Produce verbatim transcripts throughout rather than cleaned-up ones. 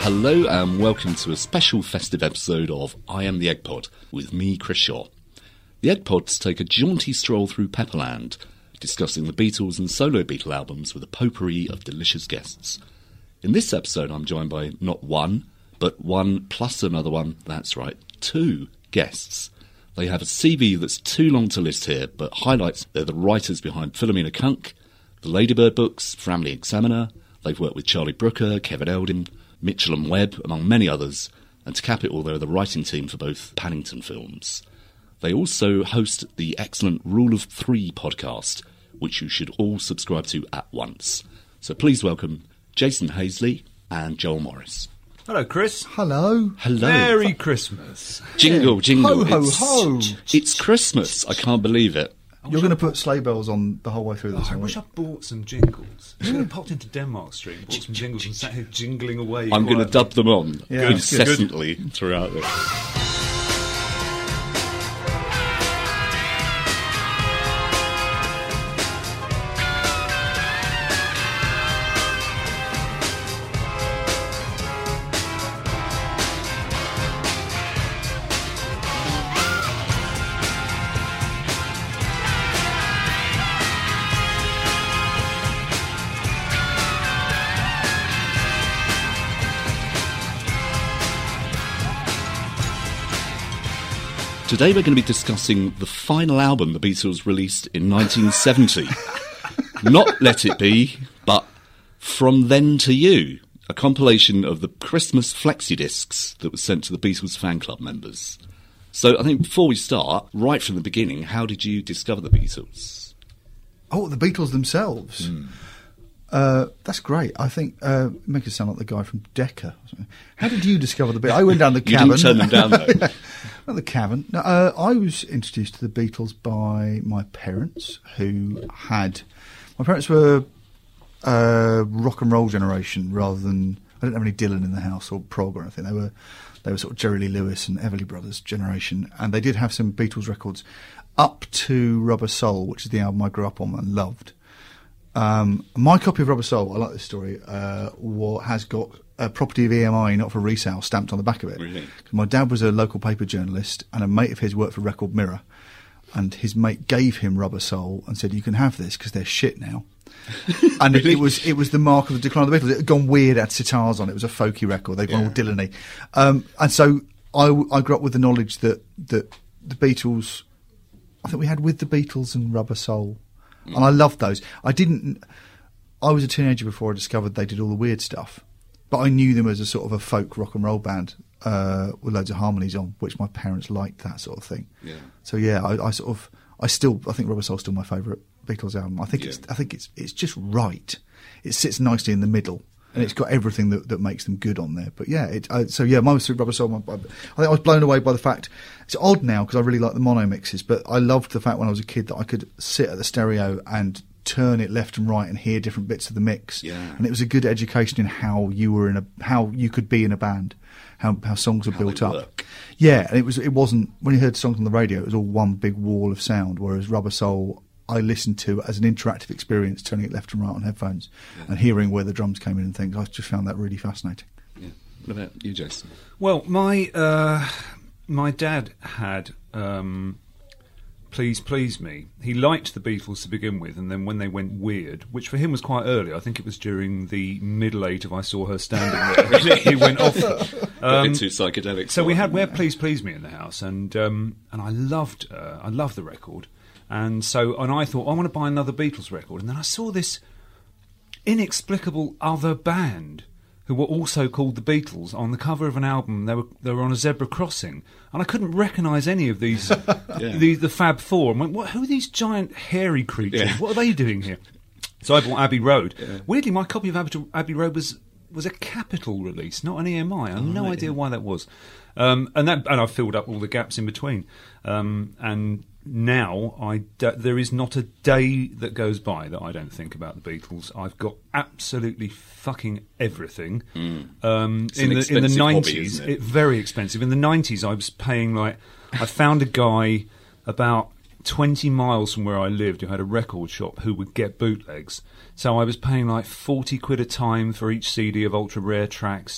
Hello and welcome to a special festive episode of I Am the Egg Pod with me, Chris Shaw. The Egg Pods take a jaunty stroll through Pepperland, discussing the Beatles and solo Beatle albums with a potpourri of delicious guests. In this episode I'm joined by not one, but one plus another one, that's right, two guests. They have a C V that's too long to list here, but highlights they're the writers behind Philomena Kunk, the Ladybird books, Family Examiner. They've worked with Charlie Brooker, Kevin Eldon, Mitchell and Webb, among many others, and to cap it all, they're the writing team for both Paddington films. They also host the excellent Rule of Three podcast, which you should all subscribe to at once. So please welcome Jason Hazley and Joel Morris. Hello, Chris. Hello. Hello. Merry Christmas. Jingle, jingle. Ho, ho, it's, ho. It's Christmas. I can't believe it. You're going to put sleigh bells on the whole way through this. Oh, I wish I bought some jingles. I should have popped into Denmark Street and bought some jingles and sat here jingling away. I'm going to dub them on Yeah, incessantly throughout this. Today we're going to be discussing the final album the Beatles released in nineteen seventy. Not Let It Be, but From Then to You, a compilation of the Christmas flexi discs that was sent to the Beatles fan club members. So I think before we start, right from the beginning, how did you discover the Beatles? Oh, the Beatles themselves. Mm. Uh, that's great. I think uh, make it sound like the guy from Decca. How did you discover the Beatles? I went down the You cavern. didn't turn them down, though. Yeah. Not the cavern. No, uh, I was introduced to the Beatles by my parents, who had. My parents were uh, rock and roll generation rather than. I didn't have any Dylan in the house or prog or anything. They were they were sort of Jerry Lee Lewis and Everly Brothers generation, and they did have some Beatles records up to Rubber Soul, which is the album I grew up on and loved. Um, my copy of Rubber Soul, I like this story, uh, what has got a property of E M I, not for resale, stamped on the back of it. Really? My dad was a local paper journalist, and a mate of his worked for Record Mirror, and his mate gave him Rubber Soul and said, "You can have this because they're shit now." And Really? it, it was it was the mark of the decline of the Beatles. It had gone weird, had sitars on it. It was a folky record. They'd gone Yeah. all Dylan-y. Um, and so I, I grew up with the knowledge that that the Beatles, I think we had With the Beatles and Rubber Soul. And I loved those. I didn't. I was a teenager before I discovered they did all the weird stuff, but I knew them as a sort of a folk rock and roll band uh, with loads of harmonies on, which my parents liked, that sort of thing. Yeah. So yeah, I, I sort of, I still, I think Rubber Soul's still my favourite Beatles album. I think Yeah. it's, I think it's, it's just right. It sits nicely in the middle, and it's got everything that, that makes them good on there. But yeah, it, I, so yeah, mine was through Rubber Soul. I, I think I was blown away by the fact. It's odd now because I really like the mono mixes, but I loved the fact when I was a kid that I could sit at the stereo and turn it left and right and hear different bits of the mix. Yeah. And it was a good education in how you were in a how you could be in a band, how how songs were How built they up. work. Yeah, and it was it wasn't when you heard songs on the radio, it was all one big wall of sound. Whereas Rubber Soul, I listened to as an interactive experience, turning it left and right on headphones Yeah. and hearing where the drums came in and things. I just found that really fascinating. Yeah. What about you, Jason? Well, my uh, my dad had um, Please Please Me. He liked the Beatles to begin with, and then when they went weird, which for him was quite early, I think it was during the middle eight of I Saw Her Standing There, he went off. a Um, bit too psychedelic. so for we them. had we had Please Please Me in the house, and um, and I loved uh, I loved the record, and so and I thought I want to buy another Beatles record, and then I saw this inexplicable other band who were also called the Beatles on the cover of an album. They were they were on a zebra crossing, and I couldn't recognise any of these the the Fab Four. And went, what? Who are these giant hairy creatures? Yeah. What are they doing here? So I bought Abbey Road. Yeah. Weirdly, my copy of Abbey, Abbey Road was was a Capitol release, not an E M I. I have no right, idea yeah. why that was. Um, and that and I filled up all the gaps in between. Um, and now I d- there is not a day that goes by that I don't think about the Beatles. I've got absolutely fucking everything. Mm. Um, It's in an the in the expensive hobby, nineties, isn't it? very expensive. In the nineties, I was paying like I found a guy about twenty miles from where I lived who had a record shop who would get bootlegs. So I was paying like forty quid a time for each C D of ultra rare tracks.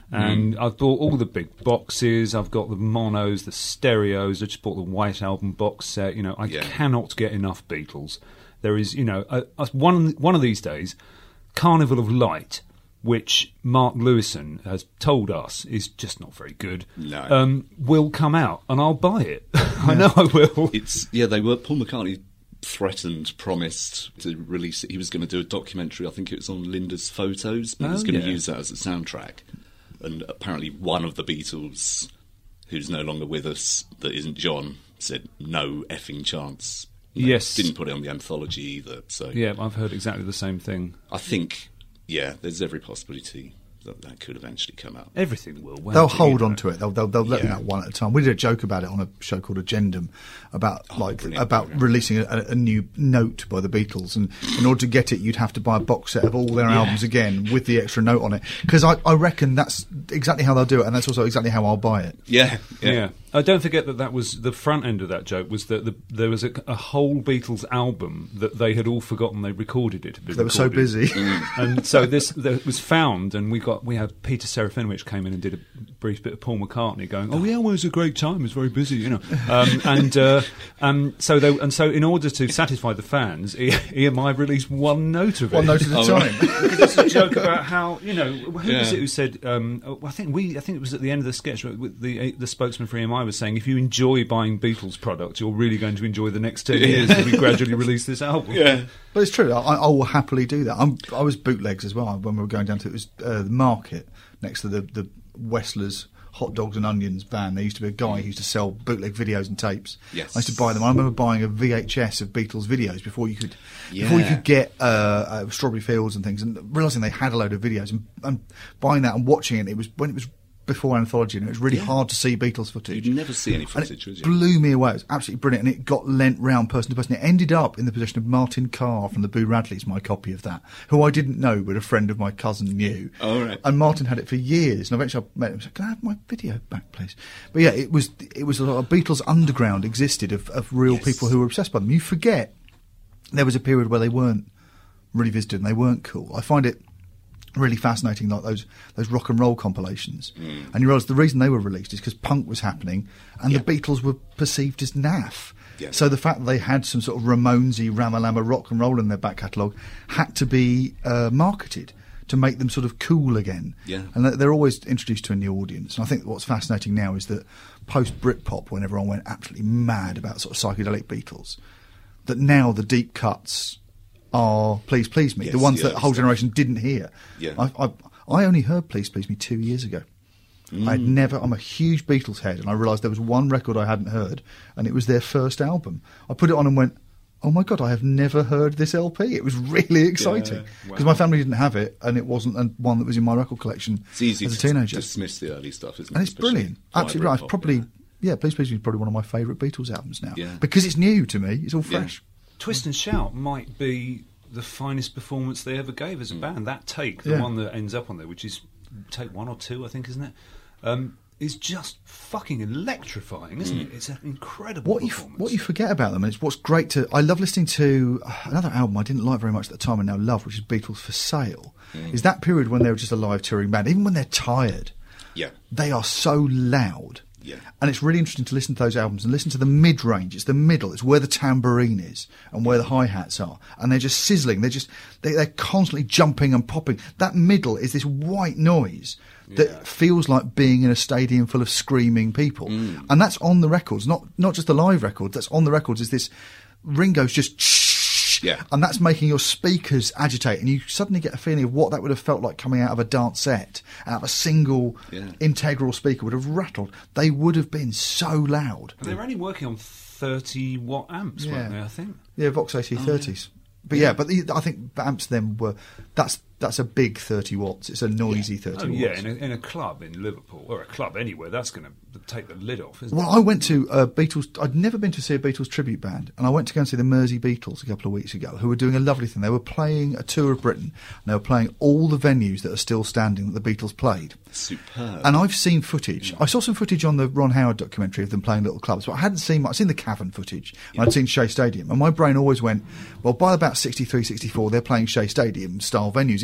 And I've bought all the big boxes. I've got the monos, the stereos. I just bought the White Album box set. You know, I Yeah. cannot get enough Beatles. There is, you know, a, a, one one of these days, Carnival of Light, which Mark Lewison has told us is just not very good, No. um, will come out, and I'll buy it. I know I will. It's yeah. They were Paul McCartney threatened, promised to release it. He was going to do a documentary. I think it was on Linda's photos. But he was Oh, going to yeah. use that as a soundtrack. And apparently, one of the Beatles, who's no longer with us, that isn't John, said no effing chance. You know, Yes. didn't put it on the anthology either. So Yeah, I've heard exactly the same thing. I think yeah, there's every possibility that that could eventually come out. Everything will. won't They'll it, hold you on know? to it. They'll they'll, they'll let them Yeah. out one at a time. We did a joke about it on a show called Agendum about Oh, like brilliant about program. releasing a, a new note by the Beatles, and in order to get it, you'd have to buy a box set of all their albums again with the extra note on it. Because I, I reckon that's exactly how they'll do it, and that's also exactly how I'll buy it. Yeah, yeah. Yeah. Uh, don't forget that that was the front end of that joke was that the, there was a, a whole Beatles album that they had all forgotten they recorded it. Had been They were so recorded. busy. And so this the, was found, and we got we had Peter Serafinowicz came in and did a brief bit of Paul McCartney going, "Oh yeah, well, it was a great time. It was very busy, you know." Um, and uh, um, so they, and so in order to satisfy the fans, E M I released one note of it. One note at a Oh, time. Because it's a joke about how, you know, who was Yeah. it who said? Um, oh, I think we, I think it was at the end of the sketch. With the the spokesman for E M I was saying, if you enjoy buying Beatles products, you're really going to enjoy the next ten years as we gradually release this album. Yeah. But it's true. I, I will happily do that. I'm, I was bootlegs as well when we were going down to it was uh, the market next to the the Westlers hot dogs and onions van. There used to be a guy who used to sell bootleg videos and tapes. Yes. I used to buy them. I remember buying a V H S of Beatles videos before you could before you Yeah. could get uh, uh, Strawberry Fields and things, and realising they had a load of videos and, and buying that and watching it. It was when it was before Anthology, and it was really Yeah. hard to see Beatles footage. You'd never see any And footage, would it you? blew me away. It was absolutely brilliant, and it got lent round person to person. It ended up in the possession of Martin Carr from the Boo Radleys, my copy of that, who I didn't know, but a friend of my cousin knew. Oh, right. And Martin had it for years, and eventually I met him and said, "Can I have my video back, please?" But yeah, it was it was a lot of Beatles underground existed of, of real Yes. people who were obsessed by them. You forget there was a period where they weren't really visited and they weren't cool. I find it really fascinating, like those those rock and roll compilations. Mm. And you realise the reason they were released is because punk was happening, and Yeah. the Beatles were perceived as naff. Yeah. So the fact that they had some sort of Ramonesy, Ramalama rock and roll in their back catalogue had to be uh, marketed to make them sort of cool again. Yeah. And they- they're always introduced to a new audience. And I think what's fascinating now is that post Britpop, when everyone went absolutely mad about sort of psychedelic Beatles, that now the deep cuts are Please Please Me, Yes, the ones the that a early whole stuff. generation didn't hear. Yeah. I, I, I only heard Please Please Me two years ago. I'd never. I'm a huge Beatles head, and I realised there was one record I hadn't heard, and it was their first album. I put it on and went, "Oh my god, I have never heard this L P." It was really exciting because wow. my family didn't have it, and it wasn't a, one that was in my record collection It's easy as a to teenager. dismiss the early stuff, isn't it? And it's Especially brilliant, via absolutely right. It's Britpop, probably yeah. yeah. Please Please Me is probably one of my favourite Beatles albums now Yeah. because it's new to me. It's all Yeah. fresh. Twist and Shout might be the finest performance they ever gave as a band. That take, the Yeah. one that ends up on there, which is take one or two, I think, isn't it? Um, is just fucking electrifying, isn't it? It's an incredible What you performance. what you forget about them, and it's what's great to. I love listening to uh, another album I didn't like very much at the time and now love, which is Beatles for Sale. Is that period when they were just a live touring band, even when they're tired, Yeah. they are so loud. Yeah. And it's really interesting to listen to those albums and listen to the mid range. It's the middle. It's where the tambourine is and where the hi hats are, and they're just sizzling. They're just they, they're constantly jumping and popping. That middle is this white noise that Yeah. feels like being in a stadium full of screaming people, and that's on the records, not not just the live records. That's on the records. Is this Ringo's just shh, Yeah. and that's making your speakers agitate, and you suddenly get a feeling of what that would have felt like coming out of a dance set, out of a single Yeah. integral speaker would have rattled. They would have been so loud. And they were only working on thirty watt amps, Yeah. weren't they? I think. Yeah, Vox A T thirties. But yeah, but the, I think the amps then were that's that's a big thirty watts. It's a noisy thirty Oh watts. yeah, in a, in a club in Liverpool or a club anywhere, that's going to take the lid off, isn't Well, I went to a Beatles. I'd never been to see a Beatles tribute band, and I went to go and see the Mersey Beatles a couple of weeks ago, who were doing a lovely thing. They were playing a tour of Britain, and they were playing all the venues that are still standing that the Beatles played. Superb. And I've seen footage. I saw some footage on the Ron Howard documentary of them playing little clubs, but I hadn't seen much. I'd seen the Cavern footage, and I'd seen Shea Stadium, and my brain always went, well, by about sixty-three, sixty-four, they're playing Shea Stadium style venues in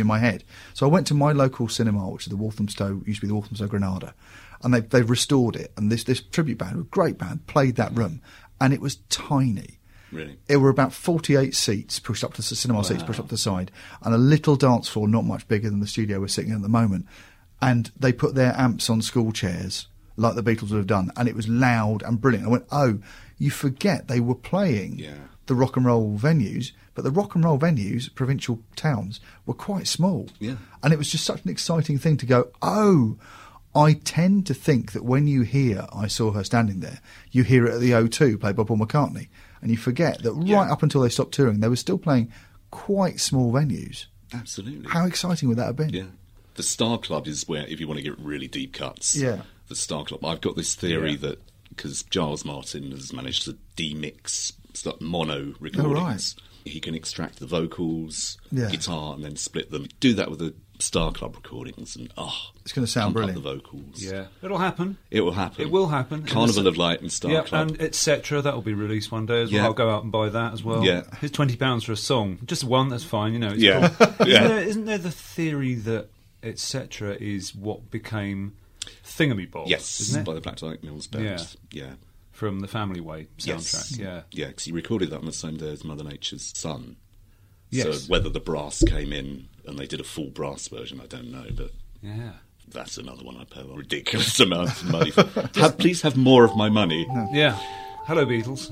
in my head. So I went to my local cinema, which is the Walthamstow, used to be the Walthamstow Granada, and they, they've restored it. And this, this tribute band, a great band, played that room, and it was tiny. Really? There were about forty-eight seats pushed up to the cinema Wow. seats pushed up to the side, and a little dance floor not much bigger than the studio we're sitting in at the moment. And they put their amps on school chairs like the Beatles would have done, and it was loud and brilliant. I went, oh, you forget they were playing Yeah. the rock and roll venues, but the rock and roll venues, provincial towns, were quite small. Yeah. And it was just such an exciting thing to go, oh, I tend to think that when you hear I Saw Her Standing There, you hear it at the O two, played by Paul McCartney, and you forget that Yeah. right up until they stopped touring, they were still playing quite small venues. Absolutely. How exciting would that have been? Yeah. The Star Club is where, if you want to get really deep cuts, Yeah. the Star Club. I've got this theory Yeah. that because Giles Martin has managed to demix st- mono recordings, he can extract the vocals, Yeah. guitar, and then split them. Do that with the Star Club recordings, and oh, It's going to sound pump up brilliant. the vocals. Yeah, it'll happen. It will happen. It will happen. Carnival And of Light and Star yeah, Club. and et cetera. That will be released one day as well. Yeah. I'll go out and buy that as well. Yeah. Here's twenty pounds for a song. Just one, that's fine. You know. It's Yeah. cool. Yeah. Isn't, there, isn't there the theory that et cetera is what became Thingamy Bob? Yes, isn't by it? the Black Dyke Mills Band. Yeah. Yeah. From the Family Way soundtrack. Yes. Yeah. Yeah, because he recorded that on the same day as Mother Nature's Son. Yes. So whether the brass came in and they did a full brass version, I don't know, but Yeah. that's another one I pay a ridiculous amount of money for. Have, please have more of my money. Yeah. Hello, Beatles.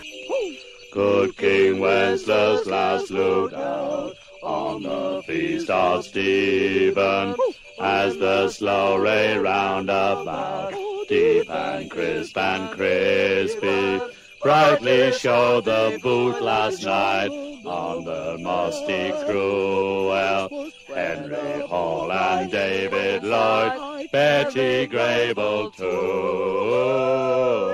Good King Wenceslas looked out on the feast of Stephen as the slow ray round about, deep and crisp and crispy, brightly showed the boot last night on the musty cruel. Henry Hall and David Lloyd, Betty Grable too.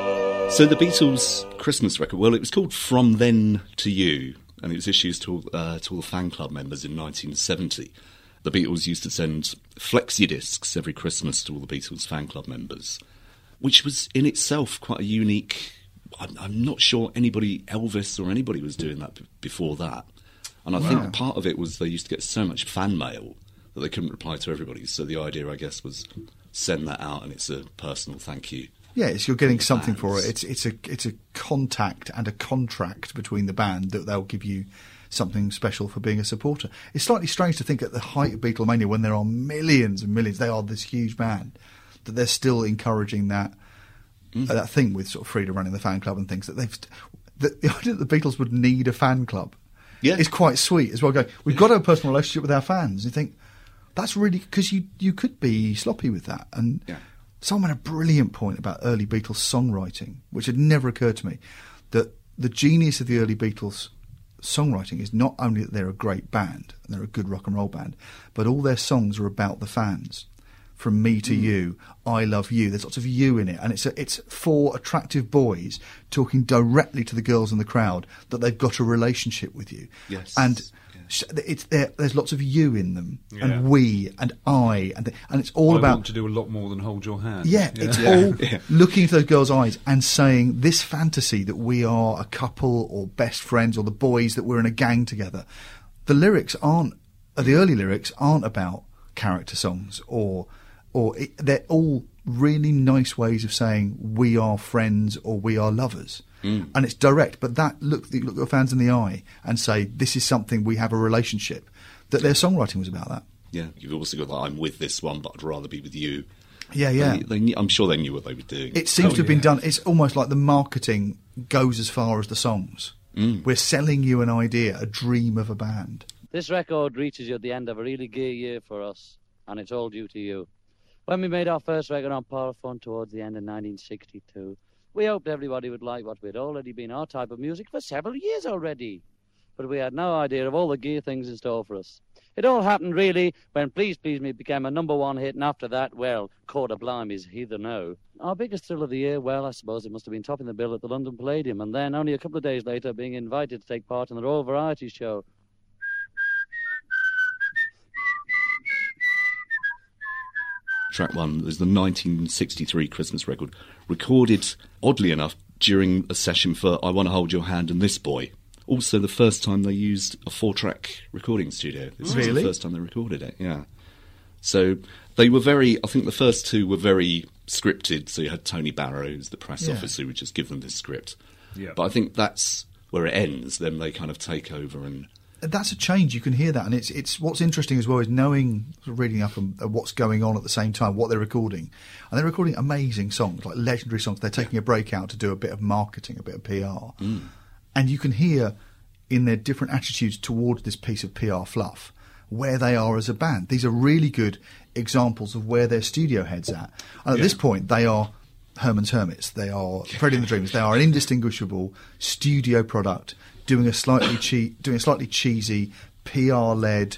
So the Beatles' Christmas record, well, it was called From Then to You, and it was issued to, uh, to all the fan club members in nineteen seventy. The Beatles used to send flexi discs every Christmas to all the Beatles fan club members, which was in itself quite a unique. I'm, I'm not sure anybody, Elvis or anybody, was doing that b- before that. And I Wow. think part of it was they used to get so much fan mail that they couldn't reply to everybody. So the idea, I guess, was send that out and it's a personal thank you. Yeah, it's, you're getting something for it. Fans. It's it's a it's a contact and a contract between the band that they'll give you something special for being a supporter. It's slightly strange to think at the height of Beatlemania, when there are millions and millions, they are this huge band, that they're still encouraging that Mm. uh, that thing with sort of Frida running the fan club and things, that they've st- the, the idea that the Beatles would need a fan club Yeah. is quite sweet as well. Going, we've got to have a personal relationship with our fans. You think that's really, because you you could be sloppy with that. And Yeah. someone had a brilliant point about early Beatles songwriting, which had never occurred to me, that the genius of the early Beatles songwriting is not only that they're a great band and they're a good rock and roll band, but all their songs are about the fans. From Me to You, I Love You. There's lots of you in it, and it's a, it's four attractive boys talking directly to the girls in the crowd that they've got a relationship with you. Yes. And Yeah. sh- it's there. There's lots of you in them, Yeah. and we, and I, and th- and it's all I about. want to do a lot more than hold your hand. Yeah, it's Yeah. all Yeah. looking into those girls' eyes and saying this fantasy that we are a couple or best friends, or the boys that we're in a gang together. The lyrics aren't, uh, the early lyrics aren't about character songs, or or it, they're all really nice ways of saying we are friends or we are lovers. Mm. And it's direct, but that look, you look at fans in the eye and say this is something, we have a relationship. That their songwriting was about that. Yeah, you've also got that I'm with this one, but I'd rather be with you. Yeah, yeah. They, they, knew- I'm sure they knew what they were doing. It seems Oh, to have been yeah. done. It's almost like the marketing goes as far as the songs. Mm. We're selling you an idea, a dream of a band. This record reaches you at the end of a really gay year for us, and it's all due to you. When we made our first record on Parlophone towards the end of nineteen sixty-two, we hoped everybody would like what we'd already been our type of music for several years already. But we had no idea of all the gay things in store for us. It all happened, really, when Please Please Me became a number one hit, and after that, well, Quarter Blimey's Heather No. Our biggest thrill of the year, well, I suppose it must have been topping the bill at the London Palladium, and then only a couple of days later being invited to take part in the Royal Variety Show. Track one is the nineteen sixty-three Christmas record, recorded, oddly enough, during a session for I Want to Hold Your Hand and This Boy, also the first time they used a four-track recording studio. This was Really? the first time they recorded it, yeah. So they were very, I think the first two were very scripted. So you had Tony Barrows, the press Yeah. officer, who would just give them this script. Yeah. But I think that's where it ends. Then they kind of take over and... That's a change. You can hear that, and it's it's what's interesting as well is knowing, sort of reading up on uh, what's going on at the same time, what they're recording, and they're recording amazing songs, like legendary songs. They're taking a break out to do a bit of marketing, a bit of P R, and you can hear in their different attitudes towards this piece of P R fluff where they are as a band. These are really good examples of where their studio heads at, and at Yeah. this point they are Herman's Hermits. They are Freddie and the Dreamers. They are an indistinguishable studio product, doing a slightly che- doing a slightly cheesy P R-led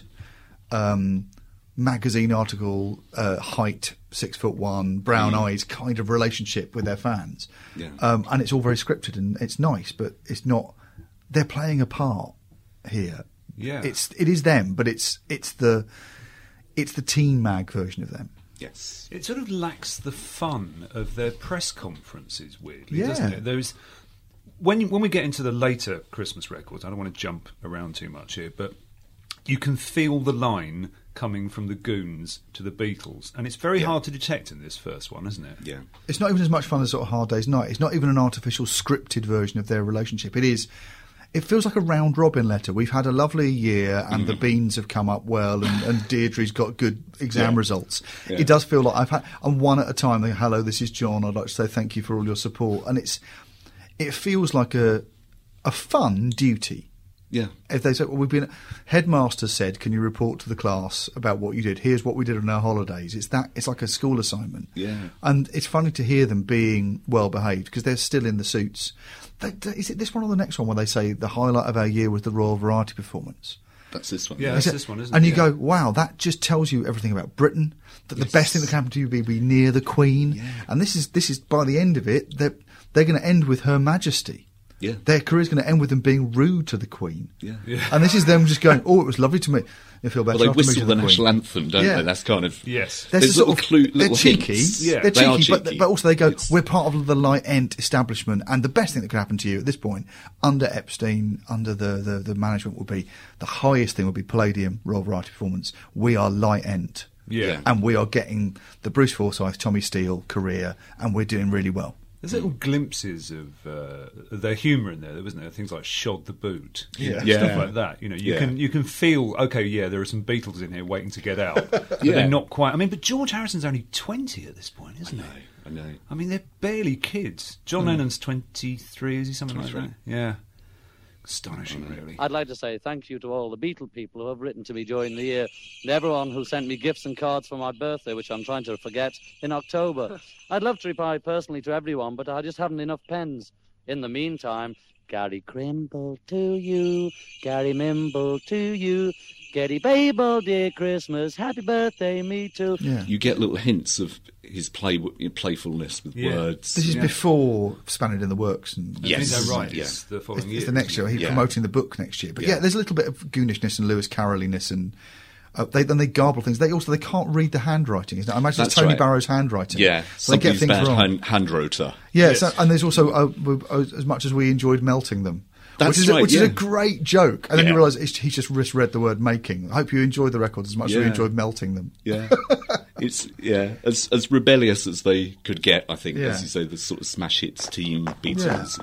um, magazine article, uh, height six foot one, brown eyes kind of relationship with their fans, Yeah. um, and it's all very scripted and it's nice, but it's not. They're playing a part here. Yeah. it's it is them, but it's it's the it's the teen mag version of them. Yes. It sort of lacks the fun of their press conferences, weirdly, Yeah. doesn't it? There's when you, when we get into the later Christmas records, I don't want to jump around too much here, but you can feel the line coming from the Goons to the Beatles, and it's very Yeah. hard to detect in this first one, isn't it? Yeah. It's not even as much fun as sort of Hard Day's Night. It's not even an artificial scripted version of their relationship. It is. It feels like a round robin letter. We've had a lovely year, and the beans have come up well, and, and Deirdre's got good exam Yeah. results. Yeah. It does feel like I've had. I'm one at a time. Like, hello, this is John. I'd like to say thank you for all your support, and it's. It feels like a a fun duty. Yeah. If they say, well, we've been, headmaster said, can you report to the class about what you did? Here's what we did on our holidays. It's that, it's like a school assignment. Yeah. And it's funny to hear them being well behaved because they're still in the suits. They, they- is it this one or the next one where they say the highlight of our year was the Royal Variety performance? That's this one. Yeah. Is That's it- this one, isn't and it? you Yeah. go, wow, that just tells you everything about Britain. That the best thing that can happen to you would be, be near the Queen. Yeah. And this is this is by the end of it, they're, they're going to end with Her Majesty. Yeah. Their career's going to end with them being rude to the Queen. Yeah. Yeah. And this is them just going, oh, it was lovely to meet. You feel better Well, they after meeting whistle the Queen. national anthem, don't Yeah. they? That's kind of... Yes. There's There's a sort little of, clue- they're little cheeky, hints. Yeah. they're They are cheeky, but, cheeky. but also they go, It's- we're part of the light end establishment, and the best thing that could happen to you at this point, under Epstein, under the, the, the management, would be, the highest thing would be Palladium, Royal Variety Performance. We are light end. Yeah. And we are getting the Bruce Forsyth, Tommy Steele career, and we're doing really well. There's little glimpses of uh, their humour in there, wasn't there? Things like "Shod the Boot," Yeah. Yeah. stuff like that. You know, you Yeah. can you can feel okay. Yeah, there are some Beatles in here waiting to get out, but Yeah. they're not quite. I mean, but George Harrison's only twenty at this point, isn't he? I know. I mean, they're barely kids. John Lennon's twenty-three, is he something like twenty-three. that? Yeah, astonishing, really. I'd like to say thank you to all the Beatle people who have written to me during the year, and everyone who sent me gifts and cards for my birthday, which I'm trying to forget, in October. I'd love to reply personally to everyone, but I just haven't enough pens. In the meantime, Gary Crimble to you, Gary Mimble to you, Getty Babel, dear Christmas, happy birthday, me too. Yeah. You get little hints of his play playfulness with Yeah. words. This is Yeah. before Spaniard in the Works. And Yes. Is that right? Yeah. It's the It's, following year. it's the next year. He's Yeah. promoting the book next year. But yeah, Yeah. there's a little bit of goonishness and Lewis Carrolliness, and uh, they then they garble things. They also they can't read the handwriting. Isn't it? I imagine That's it's Tony right. Barrow's handwriting. Yeah, so they get somebody's things bad wrong. hand, hand rotor. Yeah, Yes. so, and there's also uh, w- uh, as much as we enjoyed melting them. That's which is, a, right, which is yeah. a great joke, and then you Yeah. realise it's- he's just misread the word making. I hope you enjoyed the records as much as we Yeah. enjoyed melting them. Yeah, it's yeah as as rebellious as they could get. I think, Yeah. as you say, the sort of smash hits team Beatles.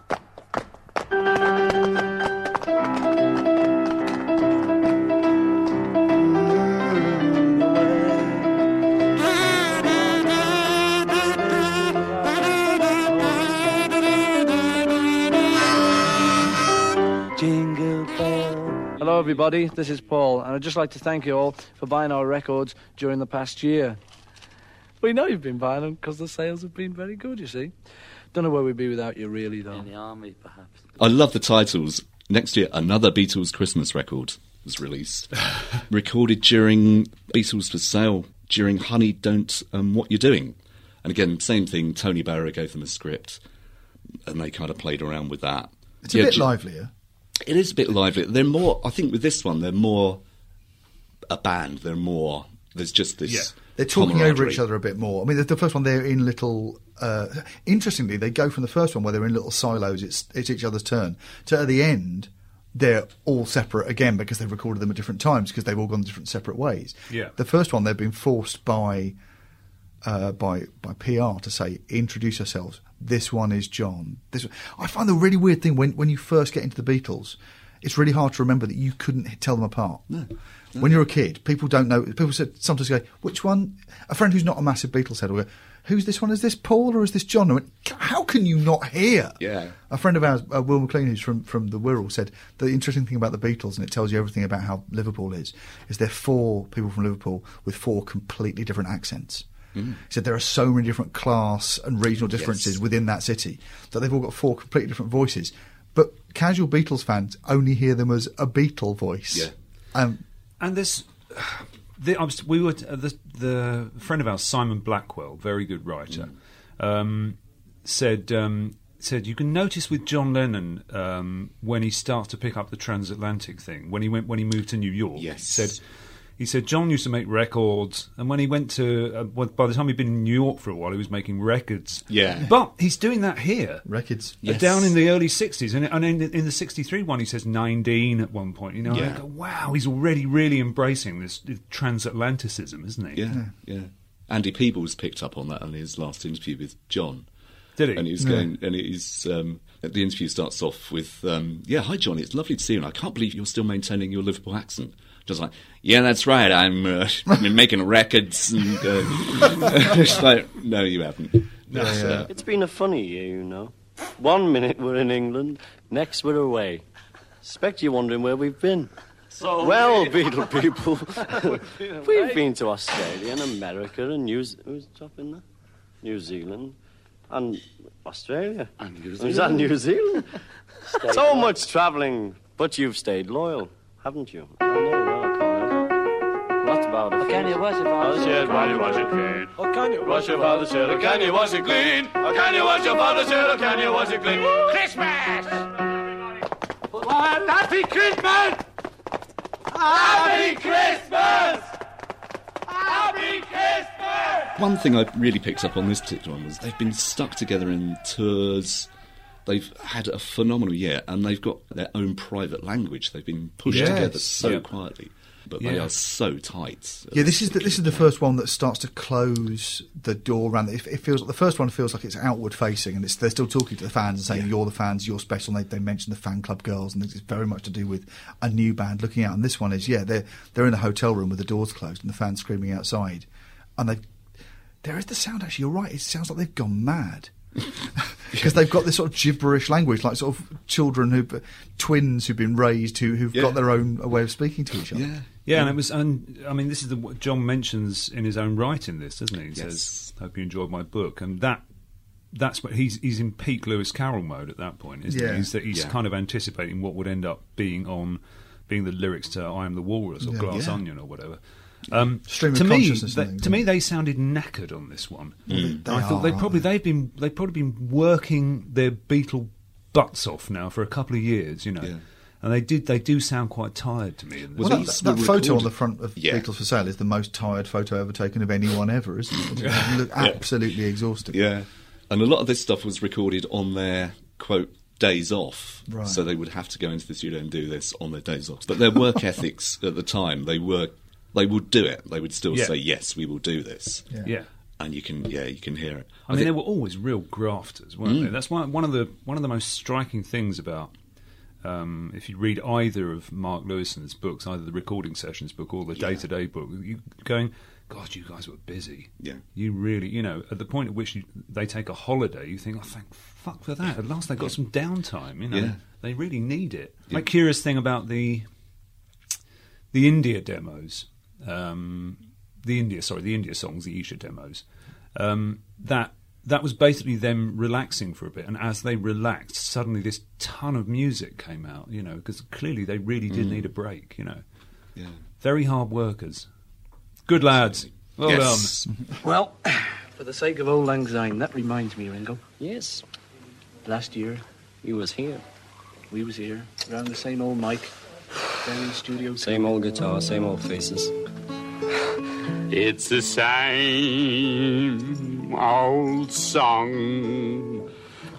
Jingle bell. Hello, everybody. This is Paul, and I'd just like to thank you all for buying our records during the past year. We know you've been buying them because the sales have been very good, you see. Don't know where we'd be without you, really, though. In the army, perhaps. I love the titles. Next year, another Beatles Christmas record was released, recorded during Beatles for Sale, during Honey Don't um, What You're Doing. And again, same thing, Tony Barrow gave them a script, and they kind of played around with that. It's a Yeah, bit ju- livelier. It is a bit lively. They're more, I think with this one, they're more a band. They're more, there's just this... Yeah. They're talking over camaraderie. each other a bit more. I mean, the, the first one, they're in little... Uh, interestingly, they go from the first one where they're in little silos, it's, it's each other's turn, to at the end, they're all separate again because they've recorded them at different times because they've all gone different separate ways. Yeah. The first one, they've been forced by uh, by by P R to say, introduce yourselves. This one is John. This one. I find the really weird thing when, when you first get into the Beatles, it's really hard to remember that you couldn't tell them apart. No. No. When you're a kid, people don't know. People said, sometimes go, which one? A friend who's not a massive Beatles head will go, who's this one? Is this Paul or is this John? I went, how can you not hear? Yeah. A friend of ours, uh, Will McLean, who's from, from the Wirral, said the interesting thing about the Beatles, and it tells you everything about how Liverpool is, is they're four people from Liverpool with four completely different accents. Mm. He said there are so many different class and regional differences yes. within that city that they've all got four completely different voices. But casual Beatles fans only hear them as a Beatle voice. Yeah. Um, And this, the, I was, we were uh, the, the friend of ours, Simon Blackwell, very good writer, mm. um, said um, said you can notice with John Lennon um, when he starts to pick up the transatlantic thing when he went when he moved to New York. Yes. He said he said John used to make records, and when he went to uh, well, by the time he'd been in New York for a while, he was making records. Yeah. But he's doing that here. Records. Uh, Yes. Down in the early sixties, and, and in, the, in the sixty-three one, he says nineteen at one point. You know, Yeah. I go, wow, he's already really embracing this transatlanticism, isn't he? Yeah, yeah. Andy Peebles picked up on that on his last interview with John. Did he? And he's going, and he's um, the interview starts off with, um, "Yeah, hi John, it's lovely to see you. And I can't believe you're still maintaining your Liverpool accent." Just like, "Yeah, that's right. I'm uh, I've been making records." And uh, it's like, no, you haven't. Yeah, yeah. Uh, It's been a funny year, you know. One minute we're in England, next we're away. Expect you're wondering where we've been. So well, Beatle people, we've been to Australia and America and New Ze- who's up in there? New Zealand and Australia. And New Is that Zealand. New Zealand? So much travelling, but you've stayed loyal, haven't you? I know, no, I can't. What about it? Can you wash it Father's for shed while you wash it clean? Or can you wash your father's shed? Or can you wash it clean? Or can you wash your father's shed? Or can you wash it clean? Christmas! Well, happy Christmas! Happy Christmas! Happy Christmas! One thing I really picked up on this particular one was they've been stuck together in tours. They've had a phenomenal year, and they've got their own private language. They've been pushed Yes. together so Yeah. quietly, but they Yeah. are so tight. Yeah, this is the, this is the first one that starts to close the door around. It, it feels like the first one feels like it's outward facing, and it's they're still talking to the fans and saying, Yeah. "You're the fans, you're special." And they, they mention the fan club girls, and it's very much to do with a new band looking out. And this one is, yeah, they're they're in a hotel room with the doors closed and the fans screaming outside, and they there is the sound. Actually, you're right. It sounds like they've gone mad. Because they've got this sort of gibberish language, like sort of children who, twins who've been raised, who, who've Yeah. got their own way of speaking to each other. Yeah, Yeah, and it was, and I mean, this is the what John mentions in his own right in this, doesn't he? He Yes. says, "Hope you enjoyed my book," and that that's what he's he's in peak Lewis Carroll mode at that point, isn't Yeah. he? He's, that he's Yeah. kind of anticipating what would end up being on being the lyrics to "I Am the Walrus" or Yeah. "Glass Yeah. Onion" or whatever. Um, Stream of to me, consciousness and they, things, to yeah. me, they sounded knackered on this one. They And I thought are, they aren't probably they? they've been they've probably been working their Beatle butts off now for a couple of years, you know. Yeah. And they did they do sound quite tired to me. In this Well, Well, that, these that were photo recorded- on the front of Yeah. Beatles for Sale is the most tired photo ever taken of anyone ever, isn't it? They look absolutely exhausted. yeah. And a lot of this stuff was recorded on their quote days off, Right. so they would have to go into the studio and do this on their days off. But their work ethics at the time, they were they would do it. They would still Yeah. say, "Yes, we will do this." Yeah. yeah. And you can, yeah, you can hear it. I mean, think- they were always real grafters, weren't Mm. they? That's one, one of the one of the most striking things about um, if you read either of Mark Lewison's books, either the recording sessions book or the Yeah. day to day book. You going, God, you guys were busy. Yeah. You really, you know, at the point at which you, they take a holiday, you think, oh, thank fuck for that. At last, they got some downtime. You know, Yeah. they really need it. Yeah. My curious thing about the the India demos. Um, the India, sorry, the India songs, the Isha demos. Um, that that was basically them relaxing for a bit, and as they relaxed, suddenly this ton of music came out. You know, because clearly they really did need a break. You know, yeah. very hard workers, good lads. Well Yes. Well, for the sake of old lang syne, that reminds me, Ringo. Yes, Last year, you was here. we was here, around the same old mic, down in the studio. Same old guitar, same old faces. It's the same old song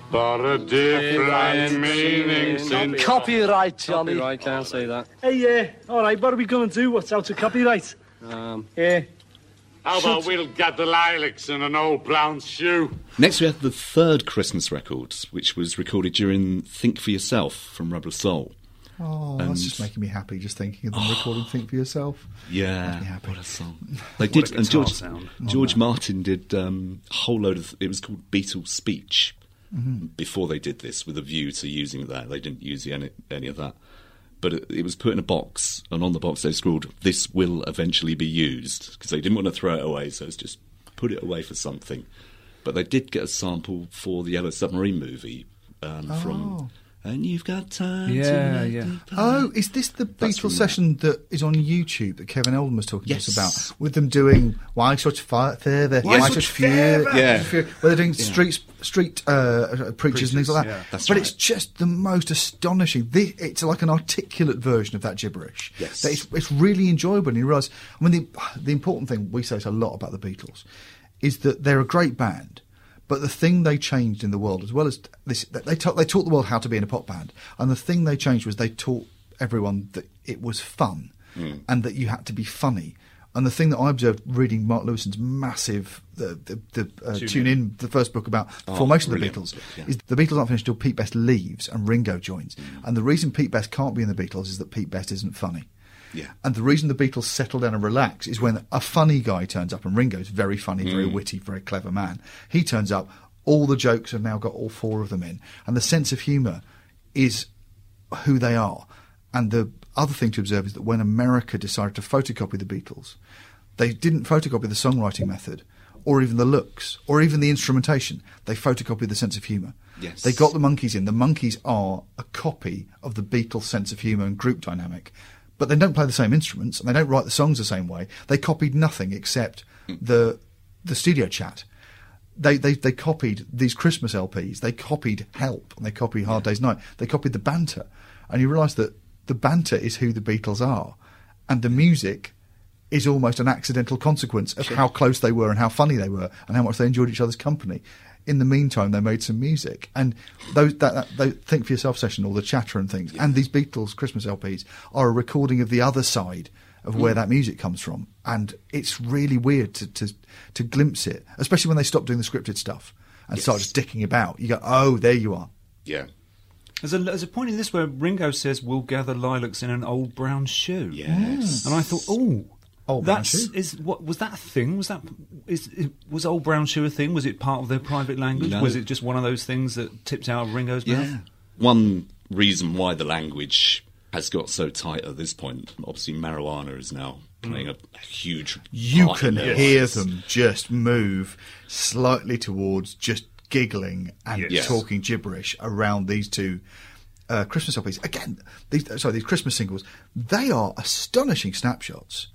but a different meaning since... Copyright, Johnny. Copyright, can't say that. Hey, yeah, all right, what are we going to do? What's out of copyright? Um, Yeah. How about we'll get the lilacs in an old brown shoe? Next, we have the third Christmas record, which was recorded during Think For Yourself from Rubber Soul. Oh, And- that's just making me happy just thinking of them recording Think For Yourself. Yeah, Makes me happy. what a song. They What did, a and guitar George, sound. George Martin did um, a whole load of, it was called Beatles Speech, Mm-hmm. before they did this, with a view to using that. They didn't use any, any of that. But it, it was put in a box, and on the box they scrawled, "This will eventually be used," because they didn't want to throw it away, so it's just put it away for something. But they did get a sample for the Yellow Submarine movie um, from... And you've got time Yeah, to... yeah. Oh, is this the That's Beatles from session that is on YouTube that Kevin Eldon was talking Yes. to us about? With them doing Why Such Fi- Further? Why Why Such Such Fear? Yeah. Where they're doing street, street uh, preachers and things like that. yeah. That's but right. it's just the most astonishing. The, it's like an articulate version of that gibberish. Yes. That It's, it's really enjoyable. And you realise, I mean, the, the important thing, we say this a lot about the Beatles, is that they're a great band. But the thing they changed in the world, as well as this, they taught, they taught the world how to be in a pop band. And the thing they changed was they taught everyone that it was fun and that you had to be funny. And the thing that I observed reading Mark Lewison's massive the, the, the uh, Tune tune, In. in, the first book about the Oh, formation of the brilliant Beatles, book, yeah. is the Beatles aren't finished until Pete Best leaves and Ringo joins. And the reason Pete Best can't be in the Beatles is that Pete Best isn't funny. Yeah. And the reason the Beatles settle down and relax is when a funny guy turns up, and Ringo's very funny, very witty, very clever man. He turns up, all the jokes have now got all four of them in, and the sense of humour is who they are. And the other thing to observe is that when America decided to photocopy the Beatles, they didn't photocopy the songwriting method, or even the looks, or even the instrumentation. They photocopied the sense of humour. Yes. They got the Monkees in. The Monkees are a copy of the Beatles' sense of humour and group dynamic. But they don't play the same instruments, and they don't write the songs the same way. They copied nothing except the the studio chat. They, they they copied these Christmas L Ps. They copied Help, and they copied Hard Day's Night. They copied the banter. And you realise that the banter is who the Beatles are. And the music is almost an accidental consequence of how close they were and how funny they were and how much they enjoyed each other's company. In the meantime, they made some music. And those that, that, that Think For Yourself session, all the chatter and things, and these Beatles Christmas L Ps are a recording of the other side of where that music comes from. And it's really weird to, to, to glimpse it, especially when they stop doing the scripted stuff and start just dicking about. You go, oh, there you are. Yeah. There's a, there's a point in this where Ringo says, "We'll gather lilacs in an old brown shoe." Yes. And I thought, oh, Old brown that's shoe? is what was that a thing? Was that is is- was old brown shoe a thing? Was it part of their private language? No. Was it just one of those things that tipped out of Ringo's mouth? Yeah. One reason why the language has got so tight at this point, obviously marijuana is now playing a, a huge You part can in their hear lives. them just move slightly towards just giggling and Yes. talking gibberish around these two uh, Christmas L Ps. Again, these, sorry, these Christmas singles, they are astonishing snapshots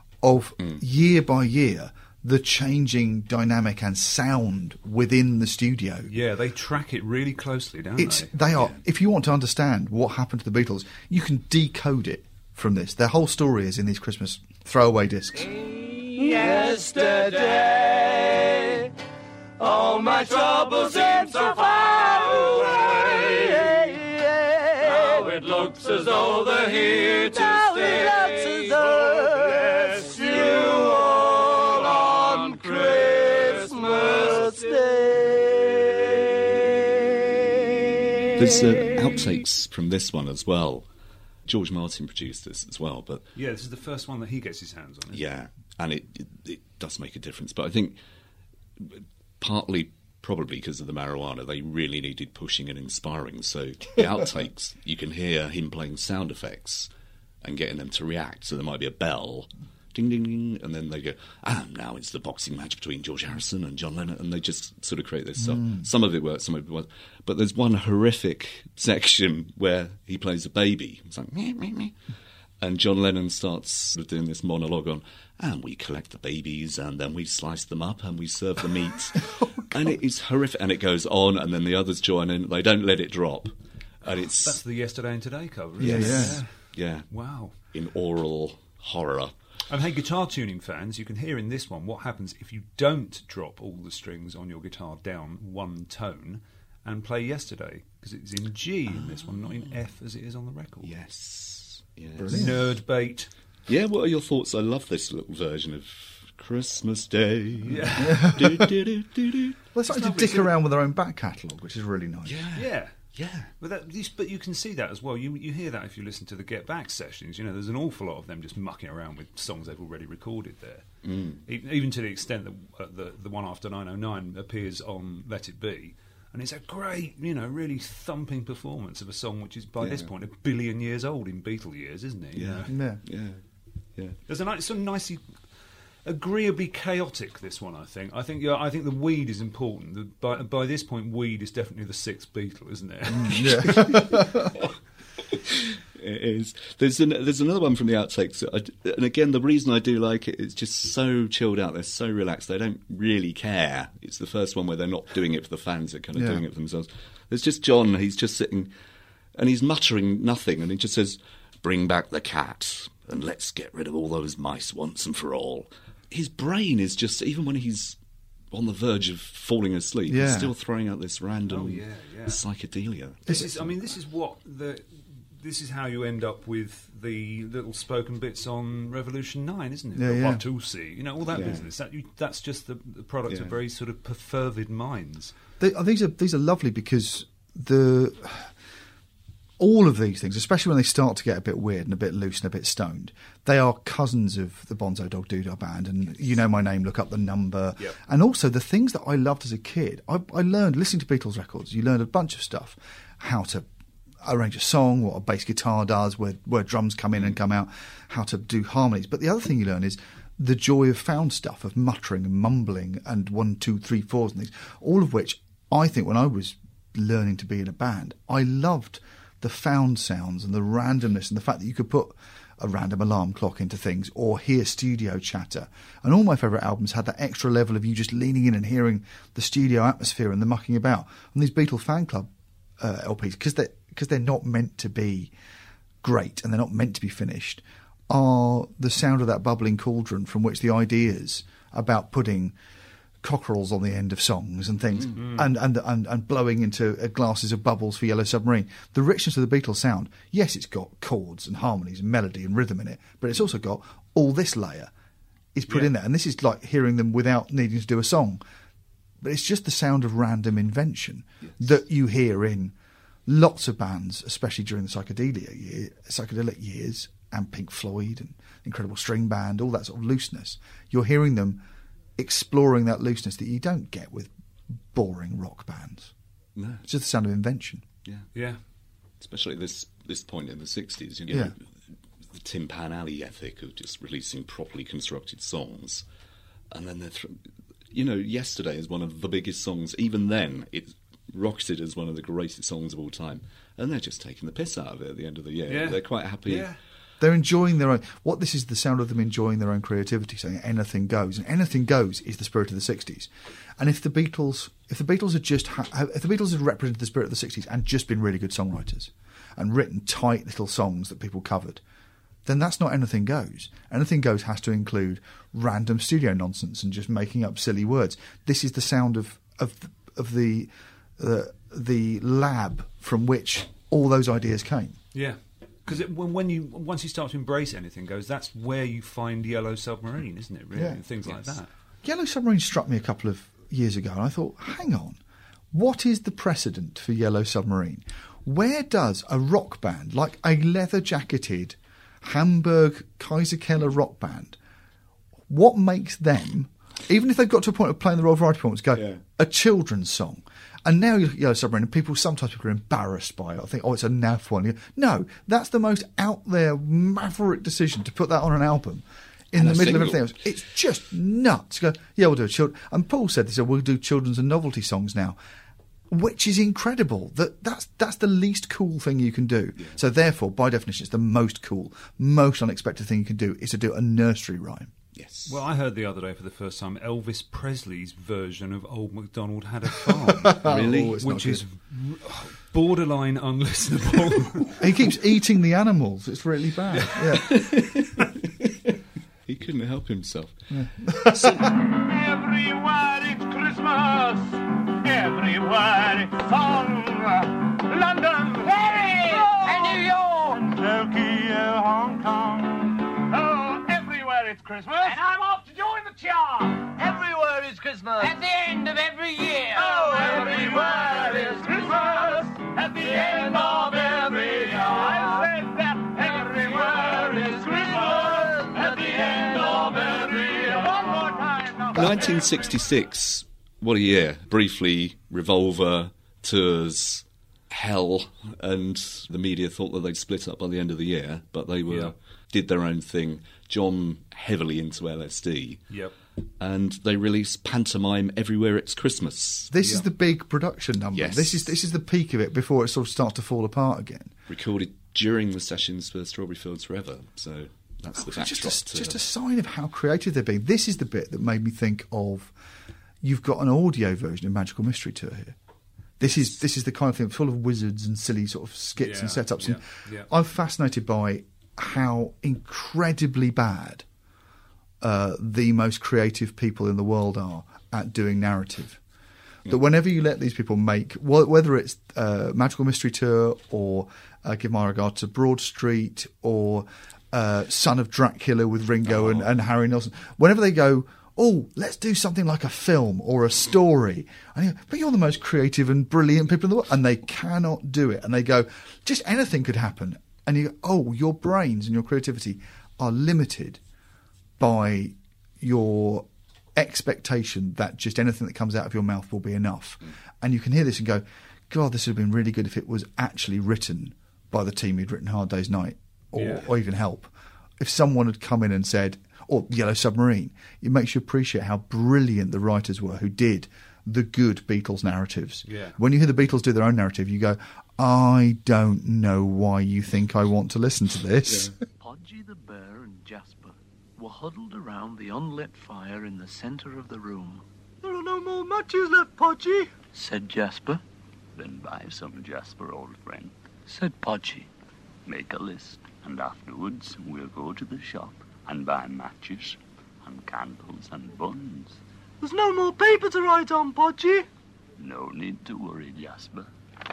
of year by year the changing dynamic and sound within the studio. Yeah, they track it really closely, don't It's they? they are. If you want to understand what happened to the Beatles, you can decode it from this. Their whole story is in these Christmas throwaway discs. Yesterday, all my troubles seem so far away. Now it looks as though they're here to stay. Oh, bless you all on Christmas Day. There's uh, outtakes from this one as well. George Martin produced this as well, but Yeah, this is the first one that he gets his hands on. Isn't yeah, and it, it it does make a difference. But I think partly probably because of the marijuana, they really needed pushing and inspiring. So the outtakes, you can hear him playing sound effects and getting them to react. So there might be a bell, ding, ding, ding, and then they go, ah, now it's the boxing match between George Harrison and John Lennon, and they just sort of create this stuff. Some of it works, some of it works. But there's one horrific section where he plays a baby. It's like, meh, meh, meh. And John Lennon starts doing this monologue on, and we collect the babies, and then we slice them up, and we serve the meat. And it is horrific. And it goes on, and then the others join in. They don't let it drop. And it's... That's the Yesterday and Today cover, isn't Yeah, it? yeah. yeah. Wow. In oral horror. And hey, guitar tuning fans, you can hear in this one what happens if you don't drop all the strings on your guitar down one tone and play Yesterday, because it's in G in this one, not in F as it is on the record. Yes. yes. Nerd bait. Yeah, what are your thoughts? I love this little version of Christmas Day. Yeah. do, do, do, do, do. Well, it's like to dick around with their own back catalogue, which is really nice. Yeah. Yeah. Yeah. But, that, you- but you can see that as well. You you hear that if you listen to the Get Back sessions. You know, there's an awful lot of them just mucking around with songs they've already recorded there. Mm. E- Even to the extent that uh, the the one after nine oh nine appears on Let It Be, and it's a great, you know, really thumping performance of a song which is by this Yeah. point a billion years old in Beatle years, isn't it? You Yeah. know? Yeah. Yeah. Yeah. There's a nice, sort of nicely, agreeably chaotic. This one, I think. I think, yeah, I think the weed is important. The, by by this point, weed is definitely the sixth Beatle, isn't it? Yeah. It is. There's an, there's another one from the outtakes, I, and again, the reason I do like it is just so chilled out. They're so relaxed. They don't really care. It's the first one where they're not doing it for the fans. They're kind of Yeah. doing it for themselves. There's just John. He's just sitting, and he's muttering nothing, and he just says, "Bring back the cat, and let's get rid of all those mice once and for all." His brain is just, even when he's on the verge of falling asleep, Yeah. he's still throwing out this random Oh, yeah, yeah. psychedelia. This is, I mean, this is what the. This is how you end up with the little spoken bits on Revolution nine, isn't it? Yeah, The yeah. What to see, you know, all that Yeah. business. That you, that's just the, the product Yeah. of very sort of perfervid minds. They, uh, these are these are lovely because the all of these things, especially when they start to get a bit weird and a bit loose and a bit stoned, they are cousins of the Bonzo Dog Doodah Band and You Know My Name, Look Up the Number. Yep. And also the things that I loved as a kid. I, I learned, listening to Beatles records, you learned a bunch of stuff. How to arrange a song, what a bass guitar does, where, where drums come in and come out, how to do harmonies. But the other thing you learn is the joy of found stuff, of muttering and mumbling and one, two, three, fours and things, all of which I think when I was learning to be in a band, I loved the found sounds and the randomness and the fact that you could put a random alarm clock into things or hear studio chatter. And all my favourite albums had that extra level of you just leaning in and hearing the studio atmosphere and the mucking about. And these Beatle fan club uh, L Ps, because they're, because they're not meant to be great and they're not meant to be finished, are the sound of that bubbling cauldron from which the ideas about putting cockerels on the end of songs and things Mm. and, and, and, and blowing into uh, glasses of bubbles for Yellow Submarine. The richness of the Beatles sound, yes, it's got chords and harmonies and melody and rhythm in it, but it's also got all this layer is put Yeah. in there. And this is like hearing them without needing to do a song. But it's just the sound of random invention that you hear in lots of bands, especially during the psychedelia year, psychedelic years, and Pink Floyd and Incredible String Band, all that sort of looseness. You're hearing them exploring that looseness that you don't get with boring rock bands. No. It's just the sound of invention. Yeah. Yeah. Especially at this this point in the sixties, you know, Yeah. the Tin Pan Alley ethic of just releasing properly constructed songs, and then they're, th- you know, Yesterday is one of the biggest songs. Even then, it rocketed as one of the greatest songs of all time, and they're just taking the piss out of it at the end of the year. Yeah. They're quite happy. Yeah. They're enjoying their own... What this is the sound of them enjoying their own creativity, saying anything goes. And anything goes is the spirit of the sixties. And if the Beatles... If the Beatles had just... Ha- if the Beatles had represented the spirit of the sixties and just been really good songwriters and written tight little songs that people covered, then that's not anything goes. Anything goes has to include random studio nonsense and just making up silly words. This is the sound of of of the uh, the lab from which all those ideas came. Yeah. Because when, when you once you start to embrace anything goes, that's where you find Yellow Submarine, isn't it? Really, Yeah. and things like Yes. that. Yellow Submarine struck me a couple of years ago, and I thought, hang on, what is the precedent for Yellow Submarine? Where does a rock band, like a leather-jacketed Hamburg Kaiserkeller rock band, what makes them, even if they've got to a point of playing the role of variety performance, go, Yeah. a children's song? And now you look at Yellow Submarine, and people sometimes people are embarrassed by it. I think, oh, it's a naff one. You go, no, that's the most out there maverick decision to put that on an album in And the a middle of single. everything else. It's just nuts. Go, yeah, we'll do a child. And Paul said this. We'll do children's and novelty songs now, which is incredible. That that's that's the least cool thing you can do. So therefore, by definition, it's the most cool, most unexpected thing you can do is to do a nursery rhyme. Yes. Well, I heard the other day for the first time Elvis Presley's version of Old MacDonald Had a Farm. Really? Oh, it's not Which good. is r- borderline unlistenable. He keeps eating the animals. It's really bad. Yeah. He couldn't help himself. Everyone, it's Christmas. everywhere it's song. London, Paris, oh, and New York, Tokyo, Hong Kong. Oh, everywhere it's Christmas. And I'm off to join the chart. Everywhere is Christmas. At the end of every year. Oh, everywhere is Christmas. At the end of every year. I said that everywhere is Christmas. At the end of every year. One more time. Now. nineteen sixty-six, what a year. Briefly, Revolver, tours, Hell, and the media thought that they'd split up by the end of the year, but they were Yeah. did their own thing. John heavily into L S D. Yep. And they released Pantomime Everywhere It's Christmas. This is the big production number. Yes. This is this is the peak of it before it sort of starts to fall apart again. Recorded during the sessions for Strawberry Fields Forever, so that's the Just backdrop. a, to- just a sign of how creative they're being. This is the bit that made me think of. You've got an audio version of Magical Mystery Tour here. This is this is the kind of thing full of wizards and silly sort of skits and Yeah, setups. yeah, and yeah. I'm fascinated by how incredibly bad uh, the most creative people in the world are at doing narrative. That whenever you let these people make, wh- whether it's uh, Magical Mystery Tour or uh, Give My Regard to Broad Street or uh, Son of Dracula with Ringo and, and Harry Nilsson, whenever they go, oh, let's do something like a film or a story. And you go, but you're the most creative and brilliant people in the world. And they cannot do it. And they go, just anything could happen. And you go, oh, your brains and your creativity are limited by your expectation that just anything that comes out of your mouth will be enough. Mm. And you can hear this and go, God, this would have been really good if it was actually written by the team who'd written Hard Day's Night or, Yeah. or even Help. If someone had come in and said, or Yellow Submarine, it makes you appreciate how brilliant the writers were who did the good Beatles narratives. Yeah. When you hear the Beatles do their own narrative, you go, I don't know why you think I want to listen to this. Yeah. Podgy the bear and Jasper were huddled around the unlit fire in the centre of the room. There are no more matches left, Podgy, said Jasper. Then buy some, Jasper, old friend. Said Podgy. Make a list, and afterwards we'll go to the shop and buy matches and candles and buns. There's no more paper to write on, Podgy. No need to worry, Jasper.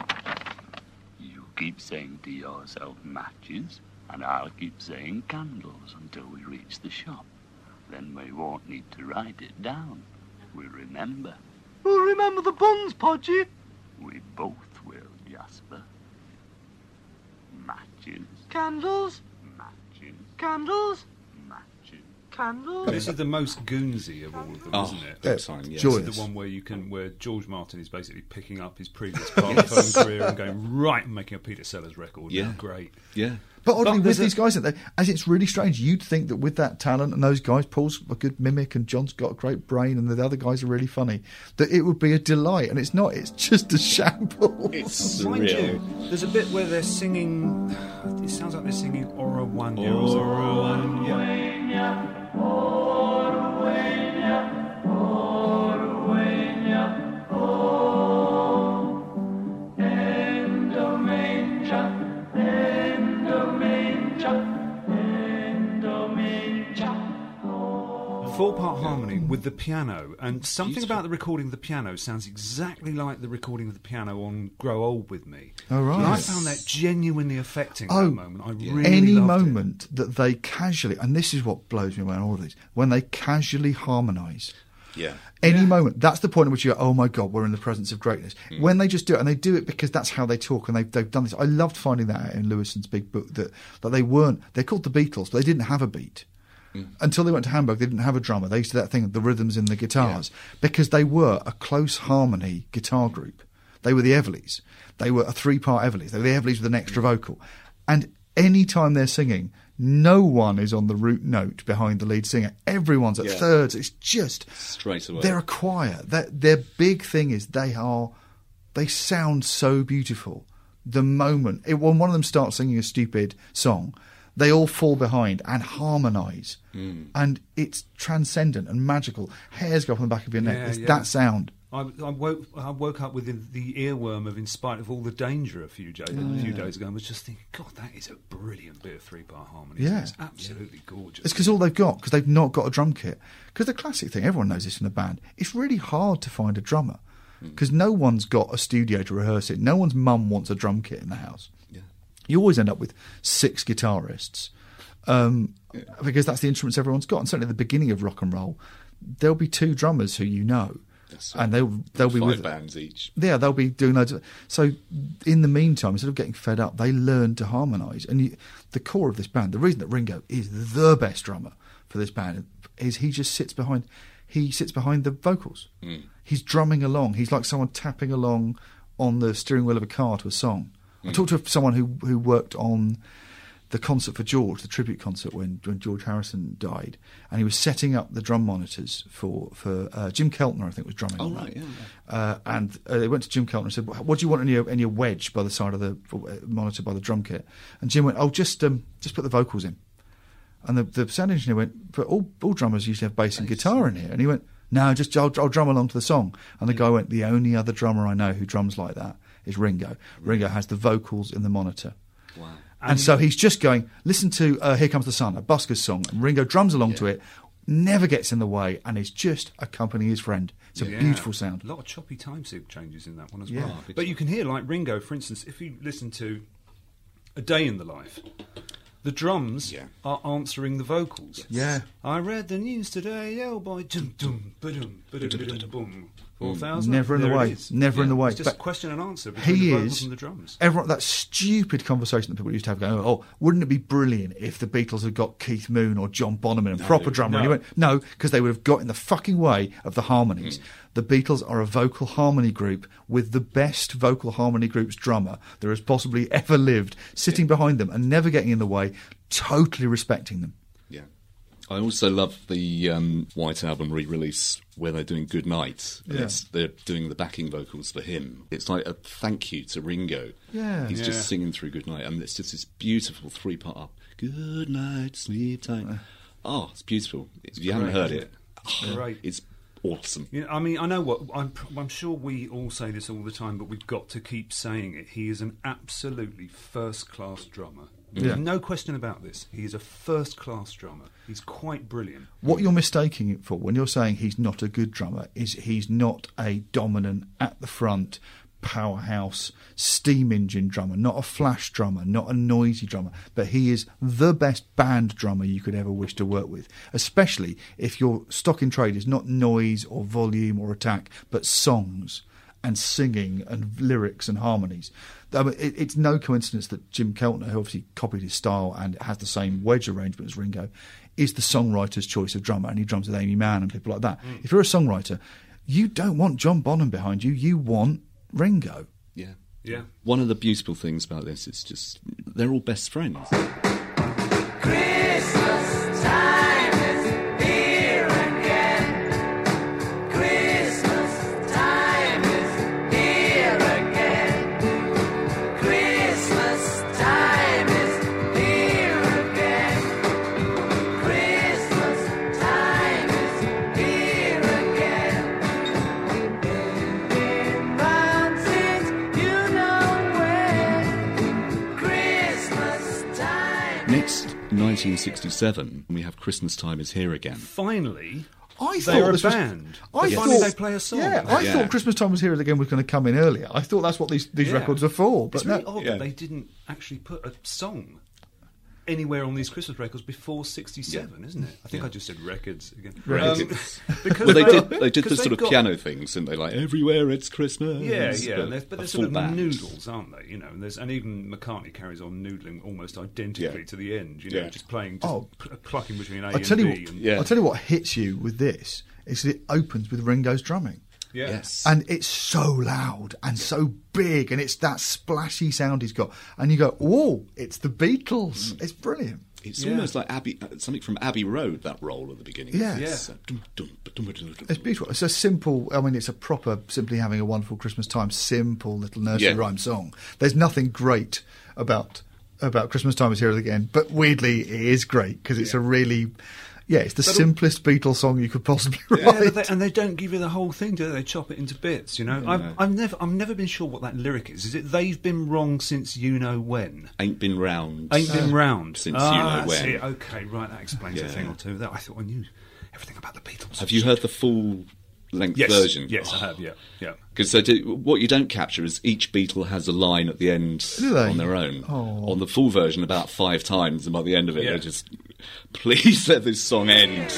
You keep saying to yourself matches, and I'll keep saying candles until we reach the shop. Then we won't need to write it down. We'll remember. We'll remember the buns, Podgy. We both will, Jasper. Matches, Candles, matches, candles, matches. candles. This is the most Goonsy of all of them, Oh, isn't it? big time, yes. This Joyous. is the one where you can, where George Martin is basically picking up his previous Parlophone career and going right and making a Peter Sellers record. Yeah. Great. Yeah. But oddly, But with there's a- these guys, they, as it's really strange, you'd think that with that talent and those guys, Paul's a good mimic and John's got a great brain and the other guys are really funny, that it would be a delight. And it's not, it's just a shambles. It's Mind surreal. you, there's a bit where they're singing, it sounds like they're singing Orawanya or something. Yeah. Four-part harmony with the piano, and something Beautiful. about the recording of the piano sounds exactly like the recording of the piano on "Grow Old with Me." Oh, right. And I found that genuinely affecting Oh, that moment. I really Any loved moment that they casually, and this is what blows me away on all of these, when they casually harmonise. Yeah. Any moment, that's the point at which you go, oh my God, we're in the presence of greatness. Mm. When they just do it, and they do it because that's how they talk, and they've, they've done this. I loved finding that out in Lewison's big book, that, that they weren't, they're called the Beatles, but they didn't have a beat. Mm. Until they went to Hamburg, they didn't have a drummer. They used to do that thing, the rhythms in the guitars, yeah. because they were a close harmony guitar group. They were the Everleys. They were a three-part Everleys. They were the Everleys with an extra vocal. And any time they're singing, no one is on the root note behind the lead singer. Everyone's at yeah. thirds. It's just straight away. They're a choir. Their, their big thing is they are. They sound so beautiful. The moment it, when one of them starts singing a stupid song, they all fall behind and harmonise, mm. and it's transcendent and magical. Hairs go up on the back of your neck. Yeah, it's yeah. that sound. I, I woke I woke up with the, the earworm of "In Spite of All the Danger" a few days Yeah. a few days ago, and was just thinking, God, that is a brilliant bit of three part harmony. Yeah. It's absolutely gorgeous. It's because all they've got, because they've not got a drum kit. Because the classic thing, everyone knows this in a band, it's really hard to find a drummer. because no one's got a studio to rehearse it. No one's mum wants a drum kit in the house. Yeah. You always end up with six guitarists um, yeah. because that's the instruments everyone's got. And certainly at the beginning of rock and roll, there'll be two drummers who you know. That's and they'll they'll be five with bands each. Yeah, they'll be doing loads of. So, in the meantime, instead of getting fed up, they learn to harmonise. And you, the core of this band, the reason that Ringo is the best drummer for this band, is he just sits behind. He sits behind the vocals. Mm. He's drumming along. He's like someone tapping along on the steering wheel of a car to a song. Mm. I talked to someone who who worked on the concert for George, the tribute concert when, when George Harrison died, and he was setting up the drum monitors for for uh, Jim Keltner, I think, was drumming. Oh on right, that. yeah. yeah. Uh, and uh, they went to Jim Keltner and said, "What do you want in your in your wedge by the side of the uh, monitor by the drum kit?" And Jim went, "Oh, just um, just put the vocals in." And the, the sound engineer went, "But all all drummers usually have bass and guitar in here." And he went, "No, just I'll, I'll drum along to the song." And the guy went, "The only other drummer I know who drums like that is Ringo. Ringo has the vocals in the monitor." Wow. And, and so he's just going, listen to uh, Here Comes the Sun, a Buskers song, and Ringo drums along yeah. to it, never gets in the way, and is just accompanying his friend. It's a yeah. beautiful sound. A lot of choppy time sig changes in that one as Yeah. well. But you can hear, like Ringo, for instance, if you listen to A Day in the Life, the drums Yeah. are answering the vocals. Yeah. I read the news today, oh boy, dum dum ba-dum, ba-dum, boom. Four thousand. Never in the There way. it is. Never Yeah. in the way. It's just But question and answer between he the vocals is and the drums. everyone. That stupid conversation that people used to have, going, "Oh, wouldn't it be brilliant if the Beatles had got Keith Moon or John Bonham in a proper drummer?" And he no. went, "No, because they would have got in the fucking way of the harmonies." The Beatles are a vocal harmony group with the best vocal harmony group's drummer there has possibly ever lived, sitting behind them and never getting in the way, totally respecting them. Yeah. I also love the um, White Album re-release where they're doing Good Night. And Yeah. it's, they're doing the backing vocals for him. It's like a thank you to Ringo. Yeah. He's Yeah. just singing through Good Night, and it's just this beautiful three-part up. Good night, sleep tight. Oh, it's beautiful. If you haven't great, heard isn't it, It's oh, great. it's awesome. You know, I mean, I know what I'm. I'm sure we all say this all the time, but we've got to keep saying it. He is an absolutely first-class drummer. Yeah. There's no question about this. He is a first-class drummer. He's quite brilliant. What you're mistaking it for when you're saying he's not a good drummer is he's not a dominant, at the front, powerhouse, steam engine drummer, not a flash drummer, not a noisy drummer, but he is the best band drummer you could ever wish to work with, especially if your stock in trade is not noise or volume or attack, but songs and singing and lyrics and harmonies. I mean, it, it's no coincidence that Jim Keltner, who obviously copied his style and has the same wedge arrangement as Ringo, is the songwriter's choice of drummer, and he drums with Amy Mann and people like that. Mm. If you're a songwriter, you don't want John Bonham behind you, you want Ringo. Yeah. Yeah. One of the beautiful things about this is just they're all best friends. Christmas time is here again. Christmas time is here again. Christmas time is here again. Christmas time is here again. We've been round since you know when. Christmas time. Next, nineteen sixty-seven, we have Christmas Time is Here Again. Finally, I they're thought a this was- band. I Finally, thought- they play a song. Yeah, I Yeah. thought Christmas Time Was Here Again was going to come in earlier. I thought that's what these, these Yeah. records are for. But It's really no, odd Yeah. that they didn't actually put a song anywhere on these Christmas records before sixty-seven, isn't it? I think I just said records again. Records. Um, because Well, they they- did. They did the because sort they've of got- piano things, didn't they? Like everywhere it's Christmas. Yeah, yeah, and they're, but a they're full sort of band. noodles, aren't they? You know, and, there's, and even McCartney carries on noodling almost identically Yeah. to the end. You know, Yeah. just playing, just Oh. pl- plucking between A I'll and tell you, B. what, and, Yeah. I'll tell you what hits you with this is that it opens with Ringo's drumming. yeah. Yes. And it's so loud and so big, and it's that splashy sound he's got. And you go, whoa, it's the Beatles. Mm. It's brilliant. It's Yeah. almost like Abbey, uh, something from Abbey Road. That roll at the beginning. Yeah. It's, Yeah. uh, dum, dum, dum, dum, dum, dum. It's beautiful. It's a simple, I mean, it's a proper, simply having a wonderful Christmas time, simple little nursery Yeah. rhyme song. There's nothing great about about Christmas Time Is Here Again, but weirdly, it is great because it's a really, yeah, it's the But al- simplest Beatles song you could possibly Yeah, write. but they, and they don't give you the whole thing, do they? They chop it into bits, you know. Yeah, I've, no. I've never, I've never been sure what that lyric is. Is it "They've been wrong since you know when"? Ain't been round. Ain't been round Since ah, you know that's when. it. Okay, right, that explains a Yeah. thing or two. That I thought I knew everything about the Beatles. Have you heard the full length Yes, version. yes, I have, yeah, yeah. Because what you don't capture is each Beatle has a line at the end Do they? on their own. Oh. On the full version, about five times, and by the end of it, Yeah. they're just, please let this song end.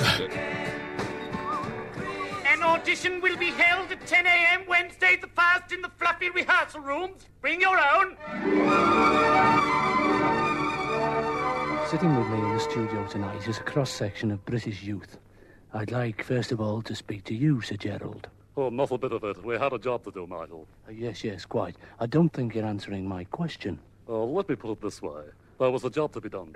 An audition will be held at ten a.m. Wednesday the first in the fluffy rehearsal rooms. Bring your own. Sitting with me in the studio tonight is a cross-section of British youth. I'd like, first of all, to speak to you, Sir Gerald. Oh, not a bit of it. We had a job to do, Michael. Uh, yes, yes, quite. I don't think you're answering my question. Oh, let me put it this way. There was a job to be done.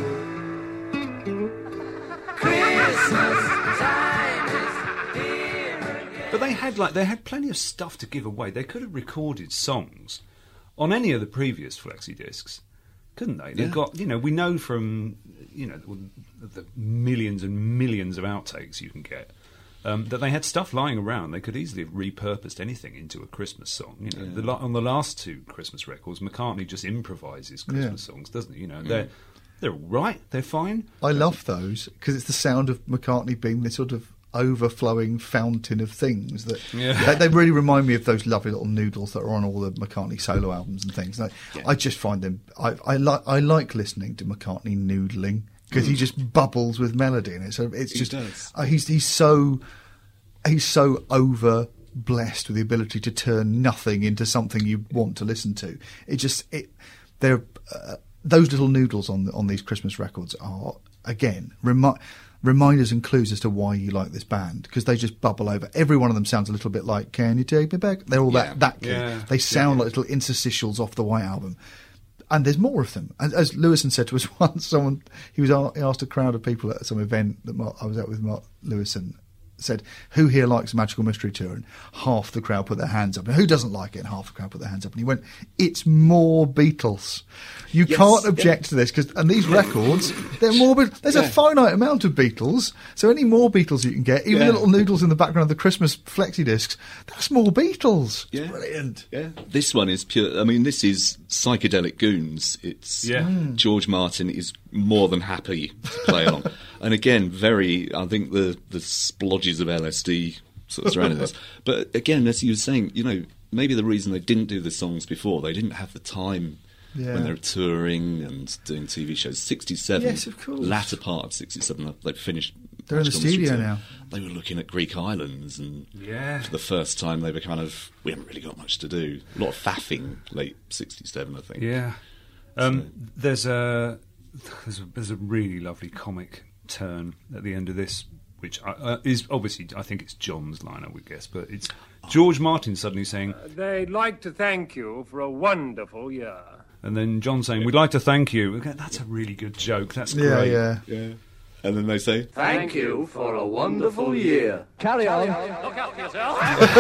But they had like they had plenty of stuff to give away. They could have recorded songs on any of the previous flexi discs, couldn't they? They've Yeah. got, you know, we know from, you know, the millions and millions of outtakes you can get, um, that they had stuff lying around. They could easily have repurposed anything into a Christmas song. You know, Yeah. the, la- on the last two Christmas records, McCartney just improvises Christmas Yeah. songs, doesn't he? You know, they're they're all right. They're fine. I love those because it's the sound of McCartney being this sort of overflowing fountain of things that Yeah. they, they really remind me of those lovely little noodles that are on all the McCartney solo albums and things. I, I just find them. I, I like. I like listening to McCartney noodling because he Mm. just bubbles with melody, and it's it's He just does. uh, he's he's so he's so over blessed with the ability to turn nothing into something you want to listen to. It just it they're uh, those little noodles on on these Christmas records are again remi- reminders and clues as to why you like this band because they just bubble over. Every one of them sounds a little bit like "Can You Take Me Back?" They're all Yeah. that that key. Yeah. They sound Yeah. like little interstitials off the White Album. And there's more of them. And as Lewison said to us once, someone he was a- he asked a crowd of people at some event that Mark, I was at with Mark Lewison, said, "Who here likes Magical Mystery Tour?" And half the crowd put their hands up. And who doesn't like it? And half the crowd put their hands up. And he went, "It's more Beatles. You Yes, can't yeah. object to this because and these records, they're more. Be- There's a Yeah. finite amount of Beatles, so any more Beatles you can get, even Yeah. the little noodles in the background of the Christmas flexi discs, that's more Beatles. Yeah. It's brilliant. Yeah, this one is pure. I mean, this is psychedelic goons. It's Yeah. Mm. George Martin is more than happy to play along, and again, very. I think the the splodges of L S D sort of surrounding this. But again, as you were saying, you know, maybe the reason they didn't do the songs before, they didn't have the time. Yeah. When they were touring and doing T V shows, sixty-seven, Yes, of course. latter part of sixty-seven, they finished. They're in the Magical Mystery studio Tour. now. They were looking at Greek islands, and Yeah. for the first time, they were kind of, we haven't really got much to do. A lot of faffing, late sixty-seven, I think. Yeah. Um, there's a there's a there's a really lovely comic turn at the end of this, which I, uh, is obviously I think it's John's line, I would guess, but it's George Martin suddenly saying, They'd like to thank you for a wonderful year. and then John saying, "We'd like to thank you." Okay, that's a really good joke. That's Yeah, great. yeah. Yeah. And then they say, Thank you for a wonderful year. Carry on. Look out for yourself.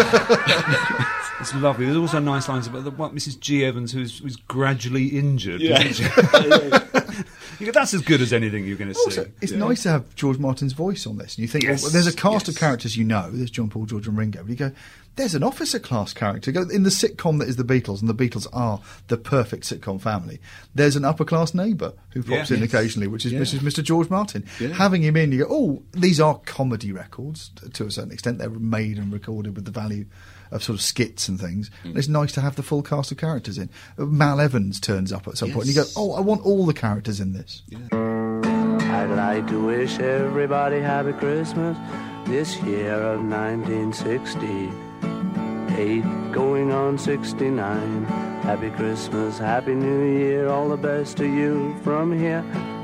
It's lovely. There's also nice lines about the what Missus G. Evans, who's, who's gradually injured. Yeah. You go, that's as good as anything you're going to see. Also, it's nice to have George Martin's voice on this. And you think, Yes, well, there's a cast of yes. characters you know. There's John, Paul, George and Ringo. But you go, there's an officer class character. You go, in the sitcom that is the Beatles, and the Beatles are the perfect sitcom family, there's an upper class neighbour who pops Yeah. in Yes. occasionally, which is Yeah. which is Mister George Martin. Yeah. Having him in, you go, oh, these are comedy records t- to a certain extent. They're made and recorded with the value of sort of skits and things. Mm. And it's nice to have the full cast of characters in. Uh, Mal Evans turns up at some point, and you go, Yes. oh, I want all the characters in this. I'd like to wish everybody happy Christmas this year of nineteen sixty-eight, going on sixty-nine. Happy Christmas, Happy New Year, all the best to you from here.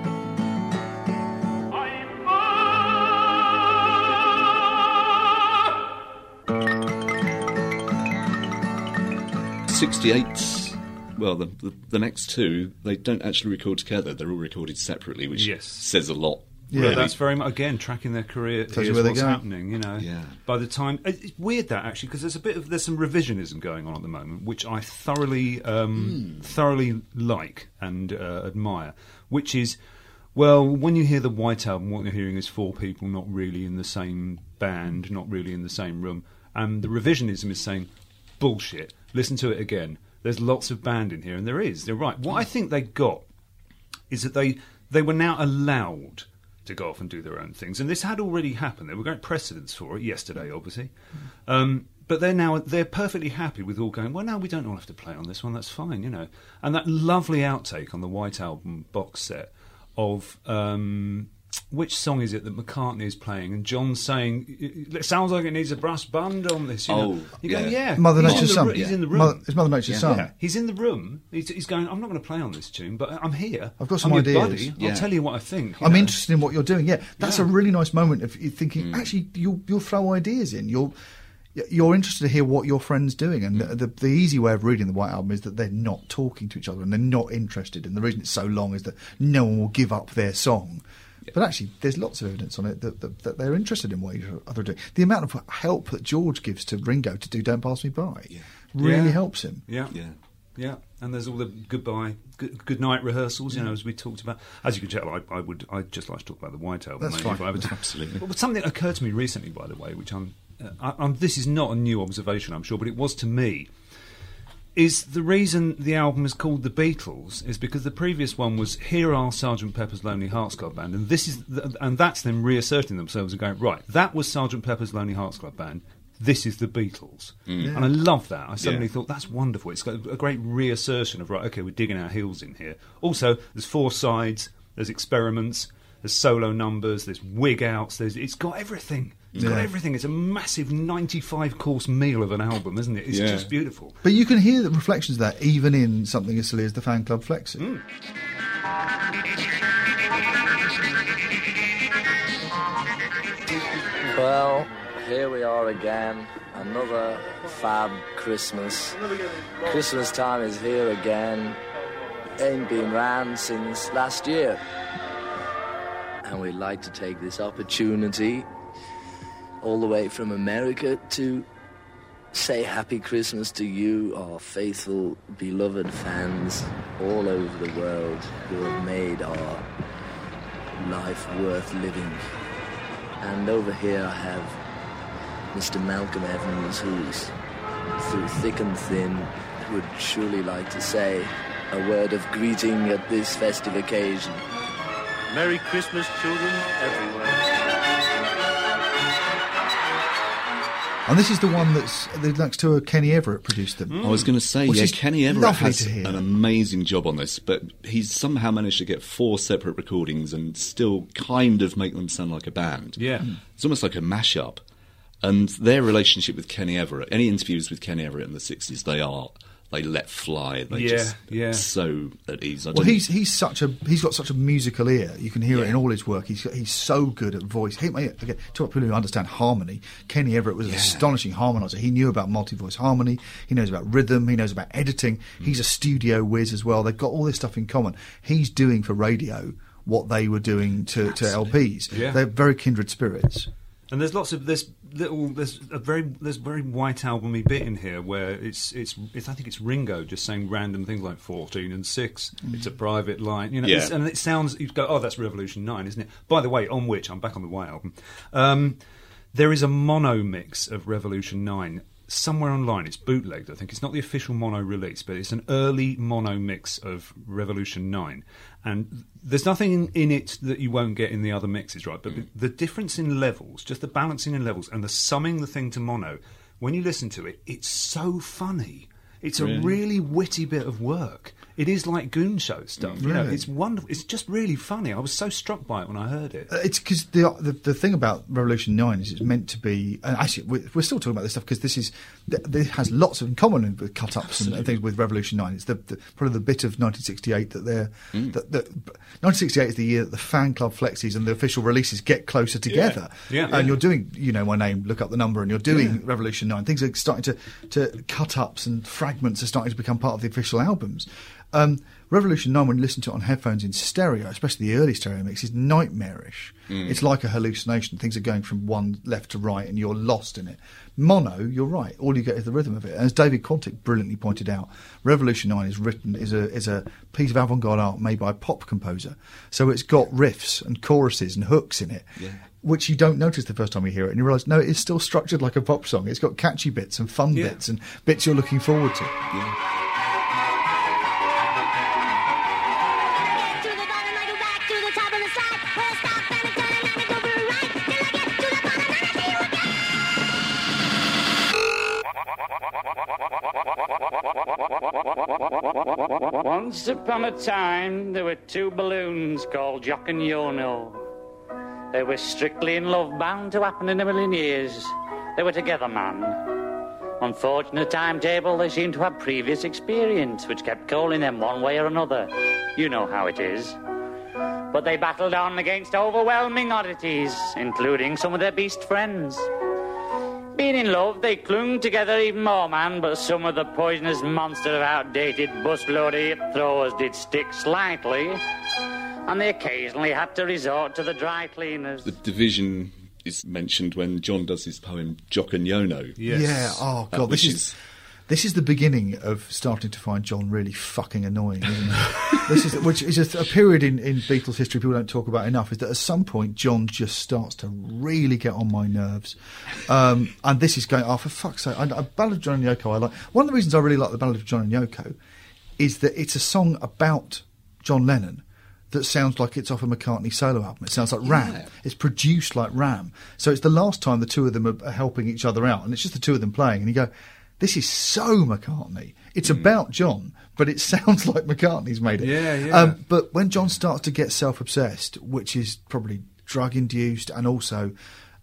sixty-eight, well, the, the, the next two, they don't actually record together. They're all recorded separately, which Yes. says a lot. Yeah. Really. That's very much, again, tracking their career. Tells you Here's where they're what's going. happening, you know. Yeah. By the time... it- It's weird, that, actually, because there's a bit of... There's some revisionism going on at the moment, which I thoroughly, um, thoroughly like and uh, admire, which is... Well, when you hear the White Album, what you're hearing is four people not really in the same band, not really in the same room. And the revisionism is saying, bullshit, listen to it again. There's lots of band in here, and there is. They're right. What I think they got is that they they were now allowed to go off and do their own things. And this had already happened. There were great precedents for it yesterday, obviously. Um, but they're now they're perfectly happy with all going, well, no, we don't all have to play on this one, that's fine, you know. And that lovely outtake on the White Album box set of... Um, which song is it that McCartney is playing? And John's saying, it sounds like it needs a brass band on this. You know? Oh, you go, yeah. yeah. Mother He's Nature's in the Son. ro- He's Yeah. in the room. Mother- it's Mother Nature's yeah. Son. Yeah. He's in the room. He's, he's going, I'm not going to play on this tune, but I'm here. I've got some I'm your ideas. buddy. Yeah. I'll tell you what I think. you I'm know. interested in what you're doing. Yeah, that's Yeah. a really nice moment of you thinking. Actually, you'll you'll throw ideas in. You'll you're interested to hear what your friend's doing. And the, the the easy way of reading the White Album is that they're not talking to each other and they're not interested. And the reason it's so long is that no one will give up their song. Yeah. But actually, there's lots of evidence on it that, that, that they're interested in what each other are doing. The amount of help that George gives to Ringo to do "Don't Pass Me By" yeah. really Yeah. helps him. Yeah, yeah, yeah. And there's all the goodbye, good, good night rehearsals. You know, as we talked about. As you can tell, I, I would, I'd just like to talk about the White Album. That's maybe, fine. if I ever- Absolutely. But something that occurred to me recently, by the way, which I'm, uh, I, I'm. This is not a new observation, I'm sure, but it was to me. Is the reason the album is called The Beatles is because the previous one was Here Are Sergeant Pepper's Lonely Hearts Club Band, and this is th- and that's them reasserting themselves and going, right, that was Sergeant Pepper's Lonely Hearts Club Band, this is The Beatles. Mm. And I love that. I suddenly Yeah. thought, that's wonderful. It's got a great reassertion of, right, okay, we're digging our heels in here. Also, there's four sides, there's experiments, there's solo numbers, there's wig outs, there's, it's got everything. It's got Yeah. everything. It's a massive ninety-five course meal of an album, isn't it? It's Yeah. just beautiful. But you can hear the reflections of that even in something as silly as the Fan Club Flexi. Mm. Well, here we are again. Another fab Christmas. Christmas time is here again. Ain't been round since last year. And we'd like to take this opportunity all the way from America to say happy Christmas to you, our faithful, beloved fans all over the world who have made our life worth living. And over here I have Mister Malcolm Evans, who's through thick and thin would surely like to say a word of greeting at this festive occasion. Merry Christmas, children, everywhere. And this is the one that's the next to a Kenny Everett produced them. I was going to say, Which yeah, is Kenny Everett lovely has to hear. an amazing job on this, but he's somehow managed to get four separate recordings and still kind of make them sound like a band. Yeah. It's almost like a mashup. And their relationship with Kenny Everett, any interviews with Kenny Everett in the sixties, they are, they let fly. They Yeah, just yeah. so at ease. I Well, don't- he's he's such a he's got such a musical ear. You can hear it in all his work. He's he's so good at voice. He, again, to people who understand harmony, Kenny Everett was an astonishing harmonizer. He knew about multi-voice harmony. He knows about rhythm. He knows about editing. He's a studio whiz as well. They've got all this stuff in common. He's doing for radio what they were doing to, to L Ps. Yeah. They're very kindred spirits. And there's lots of there's little there's a very there's very White Album-y bit in here where it's, it's it's I think it's Ringo just saying random things like fourteen and six. Mm. It's a private line, you know. Yeah. It's, and it sounds you go, oh, that's Revolution nine, isn't it? By the way, on which I'm back on the White Album. Um, there is a mono mix of Revolution nine somewhere online. It's bootlegged, I think. It's not the official mono release, but it's an early mono mix of Revolution nine. And there's nothing in, in it that you won't get in the other mixes, right? But the difference in levels, just the balancing in levels and the summing the thing to mono, when you listen to it, it's so funny. It's a Really? really witty bit of work. It is like Goon Show stuff. You know, Really? it's wonderful. It's just really funny. I was so struck by it when I heard it. Uh, It's because the, the the thing about Revolution nine is it's meant to be. And actually, we're, we're still talking about this stuff because this is th- this has lots in common with cut ups and, and things with Revolution nine. It's the, the probably the bit of nineteen sixty-eight that they're. Mm. That, that, nineteen sixty-eight is the year that the fan club flexis and the official releases get closer together. Yeah, and yeah. you're doing, you know, my name. Look up the number, and you're doing Yeah. Revolution nine. Things are starting to to cut ups and fragments are starting to become part of the official albums. Um, Revolution nine, when you listen to it on headphones in stereo, especially the early stereo mix, is nightmarish. Mm. It's like a hallucination. Things are going from one left to right and you're lost in it. Mono, you're right. All you get is the rhythm of it. And as David Quantick brilliantly pointed out, Revolution nine is written is a is a piece of avant-garde art made by a pop composer. So it's got riffs and choruses and hooks in it. Yeah. Which you don't notice the first time you hear it, and you realise, no, it's still structured like a pop song. It's got catchy bits and fun Yeah. bits and bits you're looking forward to. Yeah. To the bottom, I go back to the top of the slide. Where I stop and Once upon a time, there were two balloons called Jock and Yono. They were strictly in love, bound to happen in a million years. They were together, man. Unfortunate timetable, they seemed to have previous experience, which kept calling them one way or another. You know how it is. But they battled on against overwhelming oddities, including some of their beast friends. Being in love, they clung together even more, man, but some of the poisonous monster of outdated busload hip throwers did stick slightly, and they occasionally had to resort to the dry cleaners. The division is mentioned when John does his poem Jock and Yono. Yes. Yeah, oh Uh, God, this which is... is... This is the beginning of starting to find John really fucking annoying, isn't it? This is which is a, a period in, in Beatles history people don't talk about enough. Is that at some point John just starts to really get on my nerves, um, and this is going. Oh, for fuck's sake! I, I, Ballad of John and Yoko. I like one of the reasons I really like the Ballad of John and Yoko is that it's a song about John Lennon that sounds like it's off a McCartney solo album. It sounds like Ram. Yeah. It's produced like Ram. So it's the last time the two of them are, are helping each other out, and it's just the two of them playing, and you go, this is so McCartney. It's mm. about John, but it sounds like McCartney's made it. Yeah, yeah. Um, but when John starts to get self-obsessed, which is probably drug-induced, and also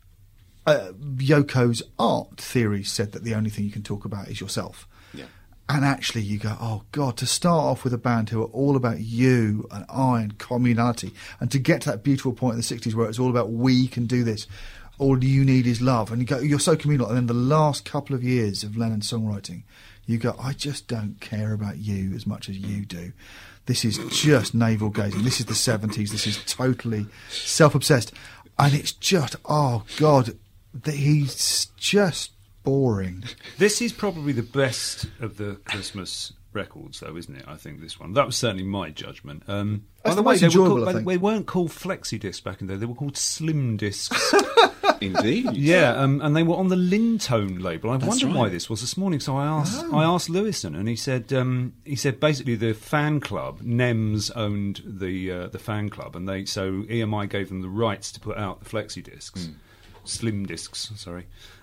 uh, Yoko's art theory said that the only thing you can talk about is yourself. Yeah. And actually you go, oh, God, to start off with a band who are all about you and I and communality, and to get to that beautiful point in the sixties where it's all about we can do this, all you need is love, and you go, you're so communal. And then the last couple of years of Lennon's songwriting, you go, I just don't care about you as much as you do. This is just navel gazing. This is the seventies. This is totally self-obsessed, and it's just, oh God, that he's just boring. This is probably the best of the Christmas records, though, isn't it? I think this one. That was certainly my judgment. Um, by That's the the way, most they, were enjoyable, called, I by the think. way, they weren't called flexi discs back in the day. They were called slim discs. Indeed. Yeah, um, and they were on the Lintone label. I That's wondered right. why this was this morning. So I asked, Oh. I asked Lewison, and he said, um, he said basically the fan club, N E M S owned the uh, the fan club, and they so E M I gave them the rights to put out the flexi discs, Mm. slim discs. Sorry,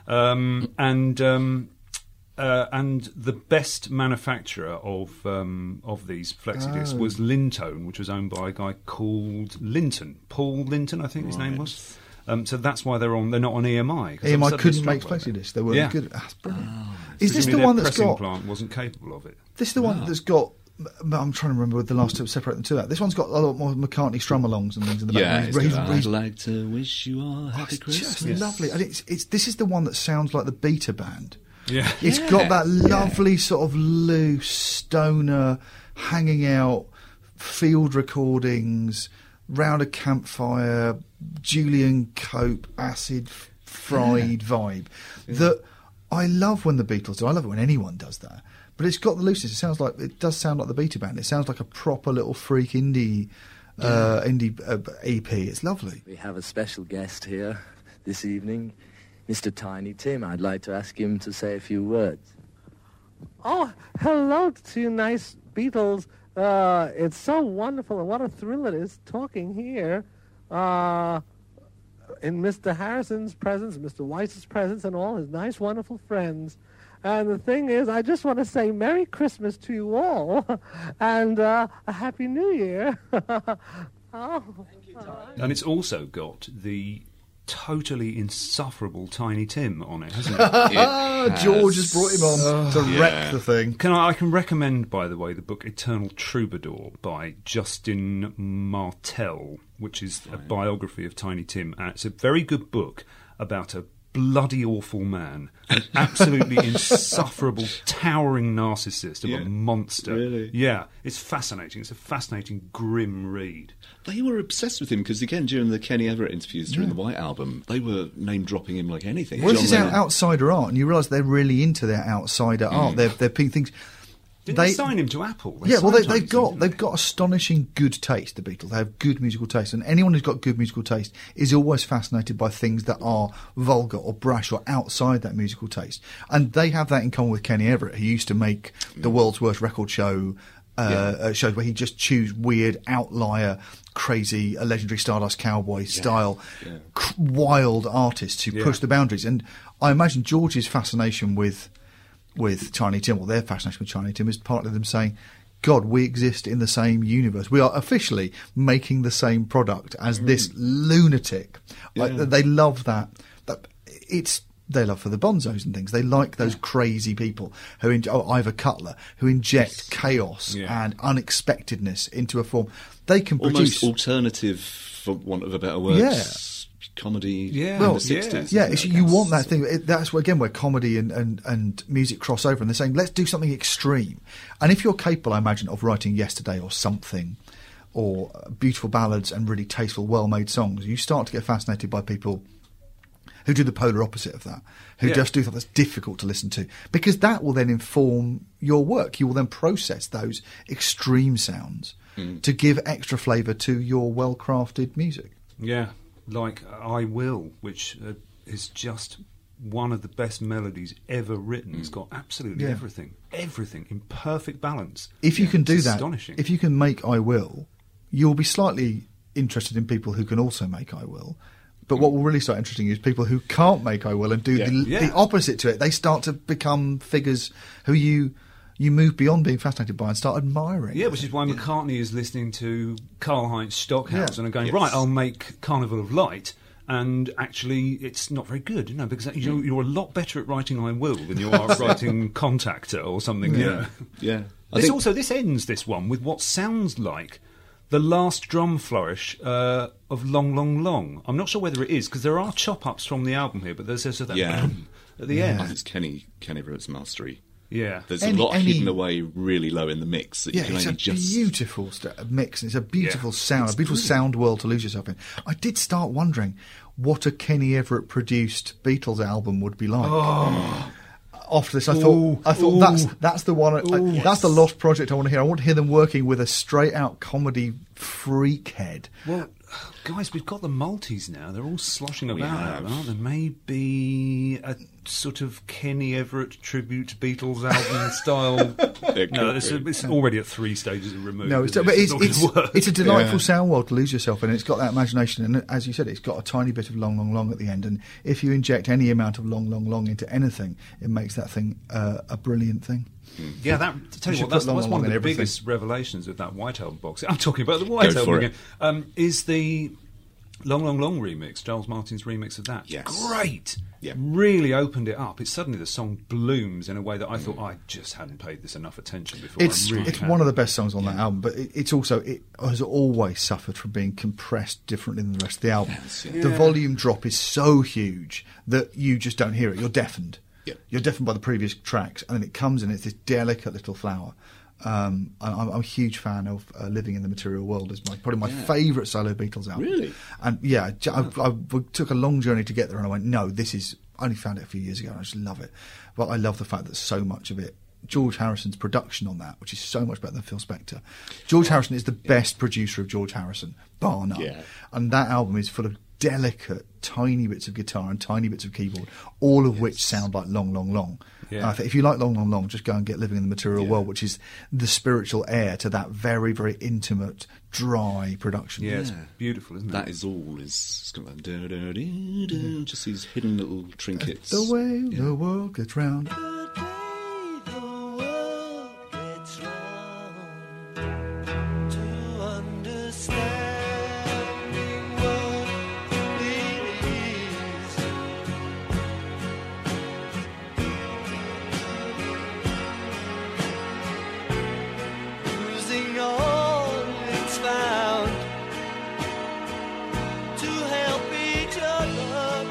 um, and. Um, Uh, and the best manufacturer of um, of these flexi discs Oh. was Lintone, which was owned by a guy called Linton, Paul Linton, I think his name Right. was. Um, so that's why they're on. They're not on E M I. 'cause E M I I'm suddenly couldn't struck make by flexi that. discs. They weren't Yeah. good. That's brilliant. Oh. Is this the Presumably one their that's pressing got? plant wasn't capable of it. This the one Wow. that's got. I'm trying to remember with the last two separate them two out. This one's got a lot more McCartney strum-alongs and things in the Yeah, back. it's He's- got, he's- I'd like to wish you all a oh, happy it's Christmas. just lovely, and it's it's. This is the one that sounds like the Beta Band. Yeah, It's Yeah, got that yeah. lovely sort of loose stoner, hanging out field recordings, round a campfire, Julian Cope, acid f- fried vibe that I love when the Beatles do. I love it when anyone does that. But it's got the looseness. It sounds like it does sound like the Beta Band. It sounds like a proper little freak indie uh, indie uh, E P. It's lovely. We have a special guest here this evening, Mister Tiny Tim. I'd like to ask him to say a few words. Oh, hello to you nice Beatles. Uh, it's so wonderful, and what a thrill it is talking here uh, in Mister Harrison's presence, Mister Weiss's presence, and all his nice, wonderful friends. And the thing is, I just want to say Merry Christmas to you all, and uh, a Happy New Year. Oh. And it's also got the totally insufferable Tiny Tim on it, hasn't it? It George has brought him on to yeah. wreck the thing. Can I, I can recommend, by the way, the book Eternal Troubadour by Justin Martell, which is a biography of Tiny Tim. And it's a very good book about a bloody awful man, an absolutely insufferable, towering narcissist of Yeah. a monster. Really? Yeah, it's fascinating. It's a fascinating, grim read. They were obsessed with him because, again, during the Kenny Everett interviews during the White Album, they were name-dropping him like anything. Well, this John is out, Lennon- outsider art, and you realise they're really into their outsider art. They're they're picking things. Didn't they, sign him to Apple? They yeah, well, they, signed they've Tiny Tim, got didn't they've got astonishing good taste. The Beatles, they have good musical taste, and anyone who's got good musical taste is always fascinated by things that are vulgar or brash or outside that musical taste. And they have that in common with Kenny Everett, who used to make the world's worst record show. Uh, Yeah. uh, shows where he just choose weird outlier, crazy, a legendary Stardust Cowboy style, yeah. c- wild artists who Yeah. push the boundaries. And I imagine George's fascination with with Tiny Tim, or their fascination with Tiny Tim, is partly them saying, God, we exist in the same universe. We are officially making the same product as mm. this lunatic. Yeah. Like, they love that. that it's they love for the Bonzos and things. They like those yeah. crazy people who, in, oh, Ivor Cutler, who inject chaos yeah. and unexpectedness into a form. They can almost produce alternative, for want of a better word. Yeah. Comedy yeah. in well, the sixties. Yeah, yeah you want that thing. It, that's where, again, where comedy and, and, and music cross over, and they're saying, let's do something extreme. And if you're capable, I imagine, of writing Yesterday or Something, or beautiful ballads and really tasteful, well-made songs, you start to get fascinated by people who do the polar opposite of that, who yeah. just do something that's difficult to listen to, because that will then inform your work. You will then process those extreme sounds mm. to give extra flavour to your well-crafted music. Yeah. Like I Will, which uh, is just one of the best melodies ever written. Mm. It's got absolutely yeah. everything, everything in perfect balance. If you yeah, can do it's that, astonishing. If you can make I Will, you'll be slightly interested in people who can also make I Will. But mm. what will really start interesting you is people who can't make I Will and do yeah. The, Yeah. the opposite to it. They start to become figures who you... you move beyond being fascinated by and start admiring. Yeah, which is why McCartney is listening to Karlheinz Stockhausen Yeah. and going, Yes. right, I'll make Carnival of Light, and actually it's not very good, you know, because you're, you're a lot better at writing I Will than you are at writing Contactor or something. Yeah. You know. Yeah. I This think- also, this ends, this one, with what sounds like the last drum flourish uh, of Long, Long, Long. I'm not sure whether it is, because there are chop-ups from the album here, but there's also that Yeah. at the I end. think it's Kenny, Kenny Everett's mastery. Yeah. There's Any- a lot any- hidden away really low in the mix that Yeah, you can it's only a just... beautiful st- mix. And it's a beautiful Yeah. sound, a beautiful sound world to lose yourself in. I did start wondering what a Kenny Everett produced Beatles album would be like. Oh. After this, I Ooh, thought, I thought ooh. that's that's the one. I, Ooh, that's yes. the lost project I want to hear. I want to hear them working with a straight out comedy freak head. Well, guys, we've got the Maltese now. They're all sloshing We about, have. aren't there? Maybe a sort of Kenny Everett tribute Beatles album style. It No, could it's, be. it's already at three stages of removal. No, it's, isn't but it? it's not it's, gonna work. it's a delightful Yeah. sound world to lose yourself in. It's got that imagination, and as you said, it's got a tiny bit of long, long, long at the end. And if you inject any amount of long, long, long into anything, it makes that thing uh, a brilliant thing. Yeah, that. To tell You you should what, that's, put long, that's long, one long of the in everything. biggest revelations of that White Album box. I'm talking about the White Go Album for it. again. Um, is the Long, Long, Long remix, Giles Martin's remix of that. Yes. Great. Yeah. Really opened it up. It suddenly the song blooms in a way that I thought I just hadn't paid this enough attention before. It's I really it's hadn't. one of the best songs on that album, but it, it's also it has always suffered from being compressed differently than the rest of the album. Yes, yeah. The Yeah. volume drop is so huge that you just don't hear it. You're deafened. Yeah. You're deafened by the previous tracks, and then it comes in. It's this delicate little flower. Um, I- I'm, I'm a huge fan of uh, Living in the Material World. It's my, probably my Yeah. favourite solo Beatles album. Really? And yeah, j- I, I, I took a long journey to get there, and I went, no, this is. I only found it a few years ago, and I just love it. But I love the fact that so much of it. George Harrison's production on that, which is so much better than Phil Spector. George Harrison is the best producer of George Harrison, bar none. Yeah. And that album is full of delicate, tiny bits of guitar and tiny bits of keyboard, all of which sound like Long, Long, Long. Yeah. And I think if you like Long, Long, Long, just go and get Living in the Material Yeah. World, which is the spiritual heir to that very, very intimate, dry production. Yeah, it's beautiful, isn't it? That is all. Is it's got like, da, da, da, da, just these hidden little trinkets. The way Yeah. the world gets round. Losing all it's found to help each other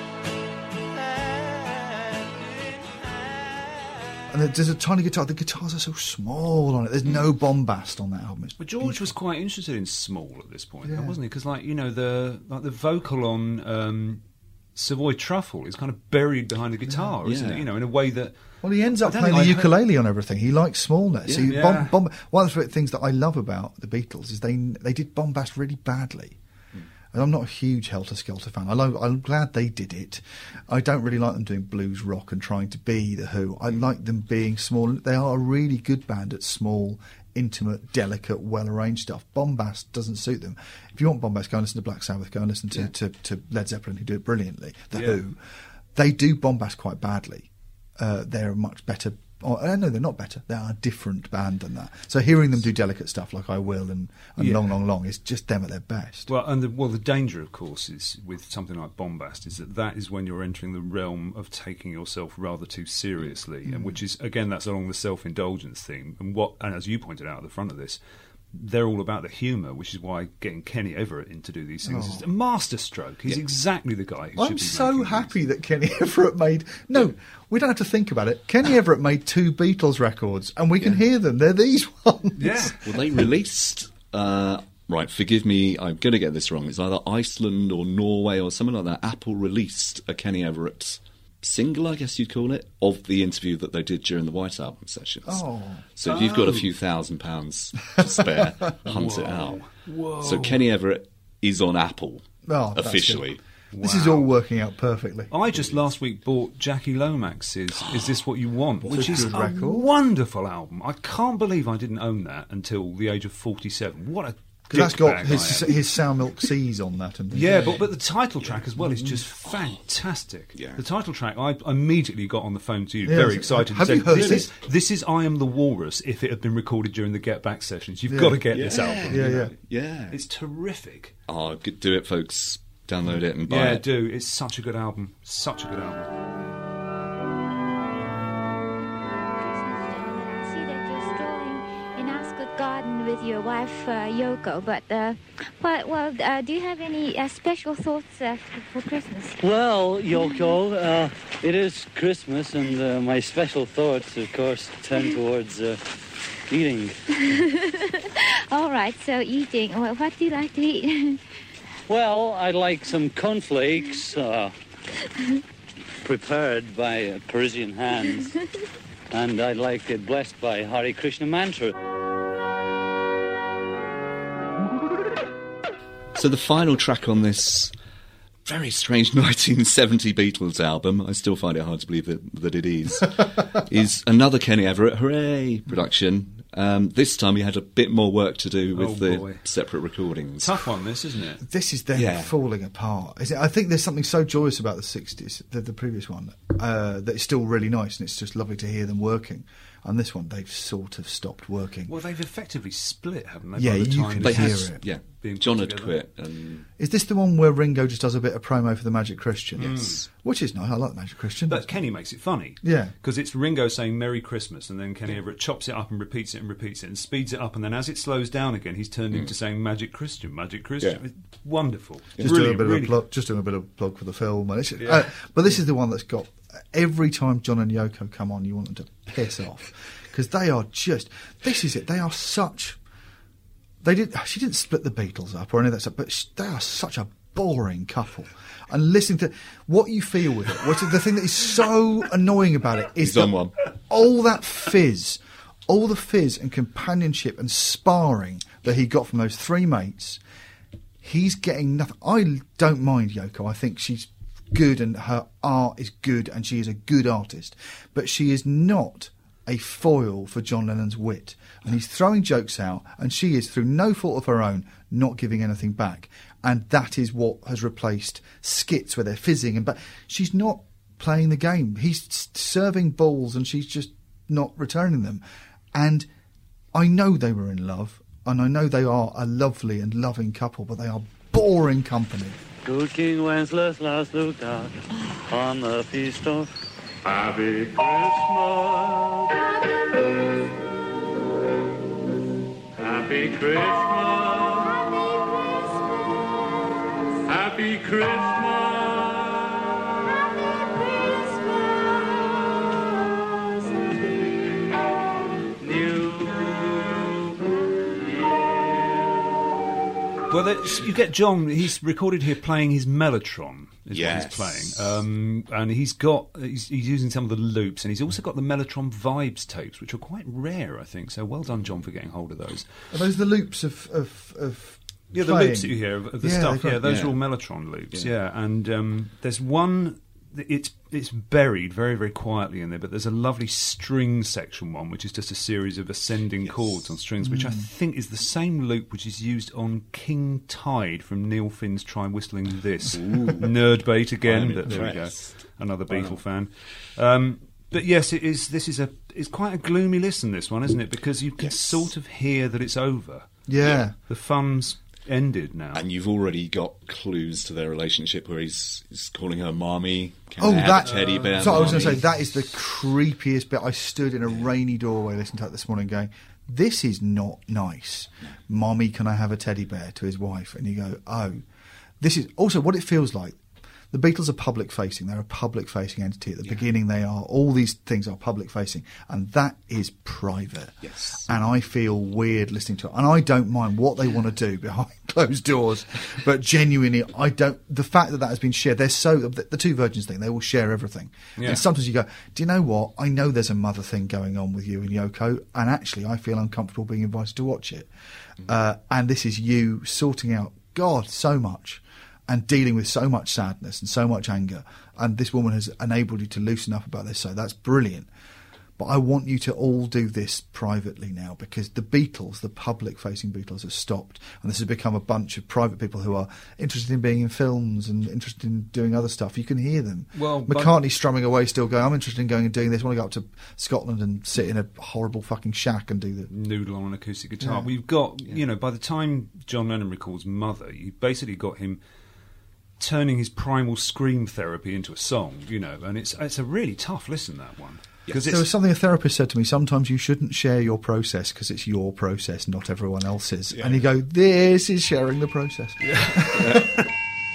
hand in hand. And there's a tiny guitar. The guitars are so small on it. There's no bombast on that album. It's But George was quite interested in small at this point, Yeah. wasn't he? Because, like, you know, the like the vocal on um, Savoy Truffle is kind of buried behind the guitar, isn't Yeah. it? You know, in a way that. Well, he ends I up don't playing think the I heard- ukulele on everything. He likes smallness. Yeah. He Yeah. bomb, bomb, one of the things that I love about the Beatles is they they did bombast really badly. And I'm not a huge Helter Skelter fan. I lo- I'm glad they did it. I don't really like them doing blues rock and trying to be the Who. I like them being small. They are a really good band at small, intimate, delicate, well-arranged stuff. Bombast doesn't suit them. If you want bombast, go and listen to Black Sabbath. Go and listen to, Yeah. to, to Led Zeppelin, who do it brilliantly. The Yeah. Who. They do bombast quite badly. Uh, they're a much better Oh, uh, no, they're not better. They are a different band than that. So hearing them do delicate stuff like I Will and, and Yeah. Long, Long, Long is just them at their best. Well, and the, well, the danger, of course, is with something like Bombast, is that that is when you're entering the realm of taking yourself rather too seriously, Mm. and which is again that's along the self-indulgence theme. And what, and as you pointed out at the front of this, they're all about the humour, which is why getting Kenny Everett in to do these things Oh. is a masterstroke. He's Yeah. exactly the guy who I'm should be so making happy that Kenny Everett made... No, we don't have to think about it. Kenny Everett made two Beatles records, and we can hear them. They're these ones. Yeah. Well, they released. Uh, right, forgive me, I'm going to get this wrong. It's either Iceland or Norway or something like that. Apple released a Kenny Everett single, I guess you'd call it, of the interview that they did during the White Album sessions. Oh. So if you've got a Oh. few thousand pounds to spare, hunt it out. Whoa. So Kenny Everett is on Apple Oh, that's officially. good. This is all working out perfectly. I just last week bought Jackie Lomax's "Is This What You Want," What a which is good a record. wonderful album. I can't believe I didn't own that until the age of forty-seven. What a That's got dickbag his, I am. his Sour Milk Seas on that. And things. Yeah, but but the title track as well is just fantastic. Yeah. The title track, I immediately got on the phone to you, Yeah, very is it- excited. have and you said, heard this it? is this is "I Am the Walrus." If it had been recorded during the Get Back sessions, you've Yeah. got to get Yeah. this album. Yeah, you know. yeah. Yeah. It's terrific. Oh, good- do it, folks. Download it and buy Yeah, it. do. It's such a good album. Such a good album. I see that you're strolling in Ascot Garden with your wife uh, Yoko. But uh, well, well uh, do you have any uh, special thoughts uh, for Christmas? Well, Yoko, uh, it is Christmas, and uh, my special thoughts, of course, turn towards uh, eating. All right, so eating. Well, what do you like to eat? Well, I'd like some cornflakes uh, prepared by uh, Parisian hands, and I'd like it blessed by Hare Krishna mantra. So the final track on this very strange nineteen seventy Beatles album, I still find it hard to believe that, that it is, is another Kenny Everett, hooray, production. Um, this time he had a bit more work to do with Oh, the boy. separate recordings. Tough one, this, isn't it? This is them Yeah. falling apart. Is it, I think there's something so joyous about the sixties, the, the previous one, uh, that it's still really nice, and it's just lovely to hear them working. And this one, they've sort of stopped working. Well, they've effectively split, haven't they? Yeah, by the you time can They this hear had, is it. yeah, being put John had together. quit. And Is this the one where Ringo just does a bit of promo for the Magic Christian? Yes. Which is nice. I like the Magic Christian. But Kenny makes it funny. Yeah. Because it's Ringo saying Merry Christmas, and then Kenny Everett chops it up and repeats it and repeats it and speeds it up, and then as it slows down again, he's turned into saying Magic Christian, Magic Christian. Yeah. It's wonderful. Just Brilliant, doing a bit really. of a plug, just doing a bit of plug for the film. And it's, Yeah. uh, but this is the one that's got every time John and Yoko come on, you want them to piss off because they are just. This is it. They are such. They did. She didn't split the Beatles up or any of that stuff, but sh- they are such a boring couple. And listening to what you feel with it, what's the thing that is so annoying about it is He's on that one. all that fizz, all the fizz and companionship and sparring that he got from those three mates. He's getting nothing. I don't mind Yoko. I think she's good and her art is good and she is a good artist. But she is not a foil for John Lennon's wit. And he's throwing jokes out and she is, through no fault of her own, not giving anything back. And that is what has replaced skits where they're fizzing. And but she's not playing the game. He's s- serving balls and she's just not returning them. And I know they were in love. And I know they are a lovely and loving couple, but they are boring company. Good King Wenceslas looked out on the feast of Happy Christmas. Happy Christmas. Happy Christmas. Well, that's- you get John. He's recorded here playing his mellotron. Is Yes. what he's playing, um, and he's got he's, he's using some of the loops, and he's also got the Mellotron Vibes tapes, which are quite rare, I think. So well done, John, for getting hold of those. Are those the loops of of, of Yeah, the playing? loops that you hear of, of the Yeah, stuff. they've Yeah, got- those yeah. are all Mellotron loops. Yeah. Yeah, and um, there's one. It's it's buried very very quietly in there, but there's a lovely string section one, which is just a series of ascending chords on strings, which I Mm. think is the same loop which is used on King Tide from Neil Finn's Try Whistling This. Nerd bait again. I'm But there we go. impressed. Another Wow. Beatle fan. Um, But yes, it is. This is a. It's quite a gloomy listen. This one, isn't it? Because you can Yes. sort of hear that it's over. Yeah. The fun's ended now. And you've already got clues to their relationship where he's, he's calling her mommy. Can Oh, I have that a teddy bear? So I was going to mommy? say that is the creepiest bit. I stood in a rainy doorway listening to it this morning, going, "This is not nice." Mommy, can I have a teddy bear to his wife? And you go, "Oh, this is also what it feels like." The Beatles are public facing. They're a public facing entity. At the beginning, they are. All these things are public facing, and that is private. Yes. And I feel weird listening to it. And I don't mind what they want to do behind closed doors, but genuinely, I don't. The fact that that has been shared, they're so the, the two virgins thing. They will share everything. Yeah. And sometimes you go, do you know what? I know there's a mother thing going on with you and Yoko, and actually, I feel uncomfortable being invited to watch it. Mm. Uh, and this is you sorting out, God, so much. And dealing with so much sadness and so much anger. And this woman has enabled you to loosen up about this, so that's brilliant. But I want you to all do this privately now, because the Beatles, the public-facing Beatles, have stopped. And this has become a bunch of private people who are interested in being in films and interested in doing other stuff. You can hear them. Well, McCartney strumming away still going, I'm interested in going and doing this. I want to go up to Scotland and sit in a horrible fucking shack and do the... Noodle on an acoustic guitar. Yeah. We've got, you know, by the time John Lennon records Mother, you basically got him turning his primal scream therapy into a song, you know, and it's it's a really tough listen, that one. Yes. There was something a therapist said to me, sometimes you shouldn't share your process because it's your process, not everyone else's. Yeah. And you go, this is sharing the process. Yeah.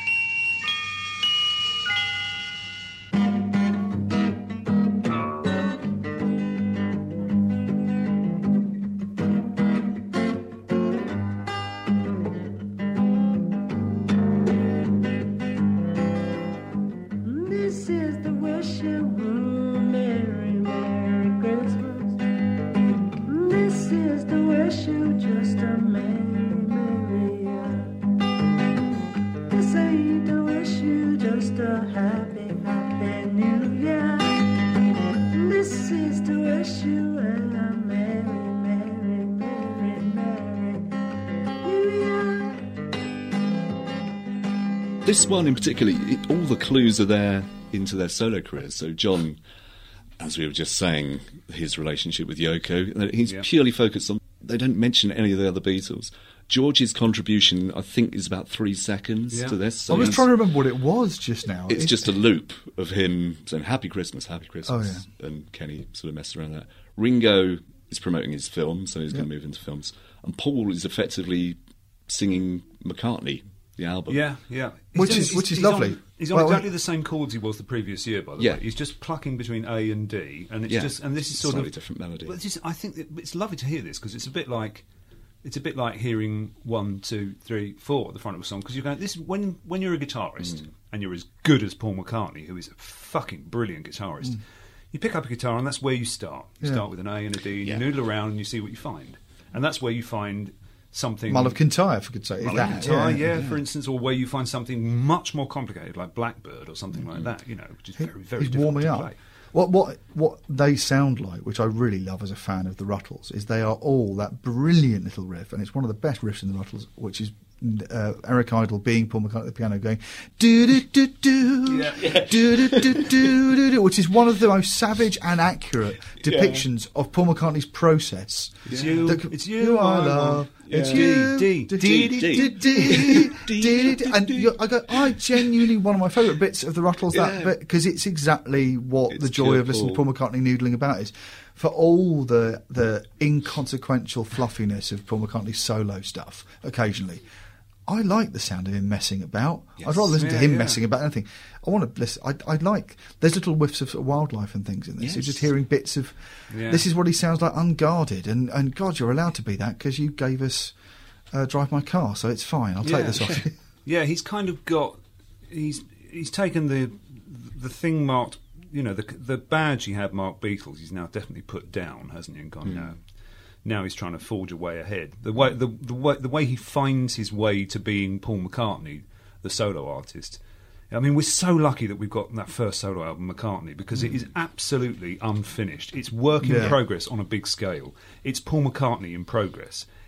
This is the wish you will, Merry, Merry Christmas. This is the wish you, just a Merry, Merry year. This ain't the wish you, just a Happy, Happy New Year. This is the wish you, and a Merry, Merry, Merry, Merry New Year. This one in particular, it, all the clues are there into their solo careers. So John, as we were just saying, his relationship with Yoko, he's Yeah. purely focused on... They don't mention any of the other Beatles. George's contribution, I think, is about three seconds Yeah. to this. I was he's- trying to remember what it was just now. It's It- just a loop of him saying "Happy Christmas, Happy Christmas," Oh, yeah. and Kenny sort of messed around that. Ringo is promoting his film, so he's going Yeah. to move into films, and Paul is effectively singing McCartney, the album. Yeah, yeah. Which He's is- on- which is he's on- lovely. He's on Well, exactly the same chords he was the previous year, by the Yeah. way. He's just plucking between A and D, and it's Yeah. just and this is sort Slightly of different melody. But it's just, I think that it's lovely to hear this because it's a bit like it's a bit like hearing one, two, three, four at the front of a song because you're going. This when when you're a guitarist Mm. and you're as good as Paul McCartney, who is a fucking brilliant guitarist. Mm. You pick up a guitar and that's where you start. You Yeah. start with an A and a D, and Yeah. you noodle around and you see what you find, and that's where you find something. Mull of Kintyre, for good sake. Is Mull of that? Kintyre, yeah, for instance, or where you find something much more complicated, like Blackbird or something Mm-hmm. like that, you know, which is very, very He's difficult warming to up. play. What what what they sound like, which I really love as a fan of the Ruttles, is they are all that brilliant little riff, and it's one of the best riffs in the Ruttles, which is uh, Eric Idle being Paul McCartney at the piano, going do do do do do do do do do do, which is one of the most savage and accurate depictions of Paul McCartney's process. It's you, That- it's you I love. It's Yeah. you, D, D, D, D, D, D, D, D, and you're, I go. I genuinely one of my favourite bits of the Ruttles that Yeah. bit because it's exactly what It's the joy pure of listening to Paul. Paul McCartney noodling about is. For all the the inconsequential fluffiness of Paul McCartney's solo stuff, occasionally, I like the sound of him messing about. I'd rather listen to Yeah, him yeah. messing about anything. I want to listen. I, I like. There's little whiffs of, sort of wildlife and things in this. You're Yes. just hearing bits of. Yeah. This is what he sounds like, unguarded, and and God, you're allowed to be that because you gave us uh, Drive My Car, so it's fine. I'll take Yeah. this off you. Yeah, he's kind of got he's he's taken the the thing marked, you know, the the badge he had marked Beatles. He's now definitely put down, hasn't he? And gone, no. Now he's trying to forge a way ahead. The way the the way the way he finds his way to being Paul McCartney, the solo artist. I mean, we're so lucky that we've got that first solo album, McCartney, because it is absolutely unfinished. It's work in Yeah. progress on a big scale. It's Paul McCartney in progress.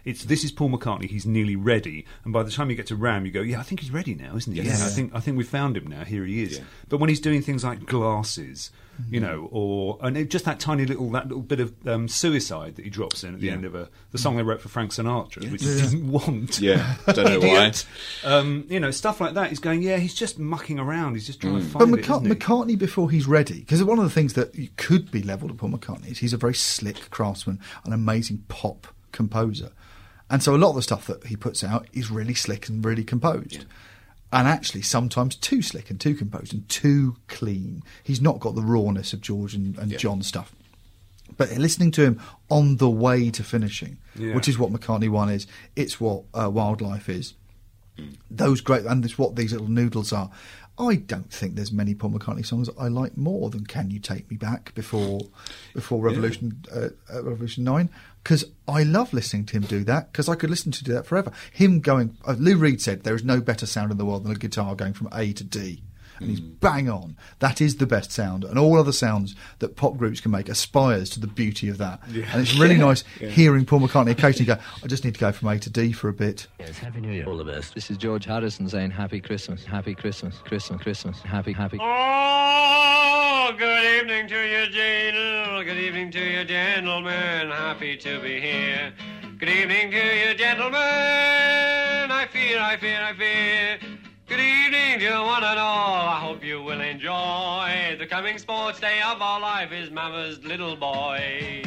it's this is Paul McCartney. He's nearly ready, and by the time you get to Ram, you go, yeah, I think he's ready now, isn't he? Yes. Yeah, I think I think we found him now. Here he is. Yeah. But when he's doing things like Glasses, you Mm-hmm. know, or and it, just that tiny little that little bit of um, Suicide that he drops in at the Yeah. end of a the song they wrote for Frank Sinatra, which Yeah. he didn't want. Yeah, don't know why. Idiot. Um, you know, stuff like that. He's going, yeah, he's just mucking around. He's just trying to But find it, McCart- isn't he? McCartney, before he's ready, because one of the things that you could be levelled at Paul McCartney is he's a very slick craftsman, an amazing pop composer. And so a lot of the stuff that he puts out is really slick and really composed. Yeah. And actually sometimes too slick and too composed and too clean. He's not got the rawness of George and, and Yeah. John stuff. But listening to him on the way to finishing, Yeah. which is what McCartney one is, it's what uh, Wildlife is. Those great, and it's what these little noodles are. I don't think there's many Paul McCartney songs I like more than "Can You Take Me Back" before before Revolution uh, uh, Revolution Nine, because I love listening to him do that, because I could listen to do that forever. Him going, uh, Lou Reed said there is no better sound in the world than a guitar going from A to D. And he's bang on. That is the best sound, and all other sounds that pop groups can make aspires to the beauty of that. Yeah. And it's really Yeah. nice Yeah. hearing Paul McCartney occasionally go, "I just need to go from A to D for a bit." Yes, Happy New Year. All the best. This is George Harrison saying Happy Christmas, Happy Christmas, Christmas, Christmas, Happy, Happy. Oh, good evening to you, Jane. Good evening to you, gentlemen. Happy to be here. Good evening to you, gentlemen. I fear, I fear, I fear. Good evening to one and all. I hope you will enjoy the coming sports day of our life is Mama's little boy.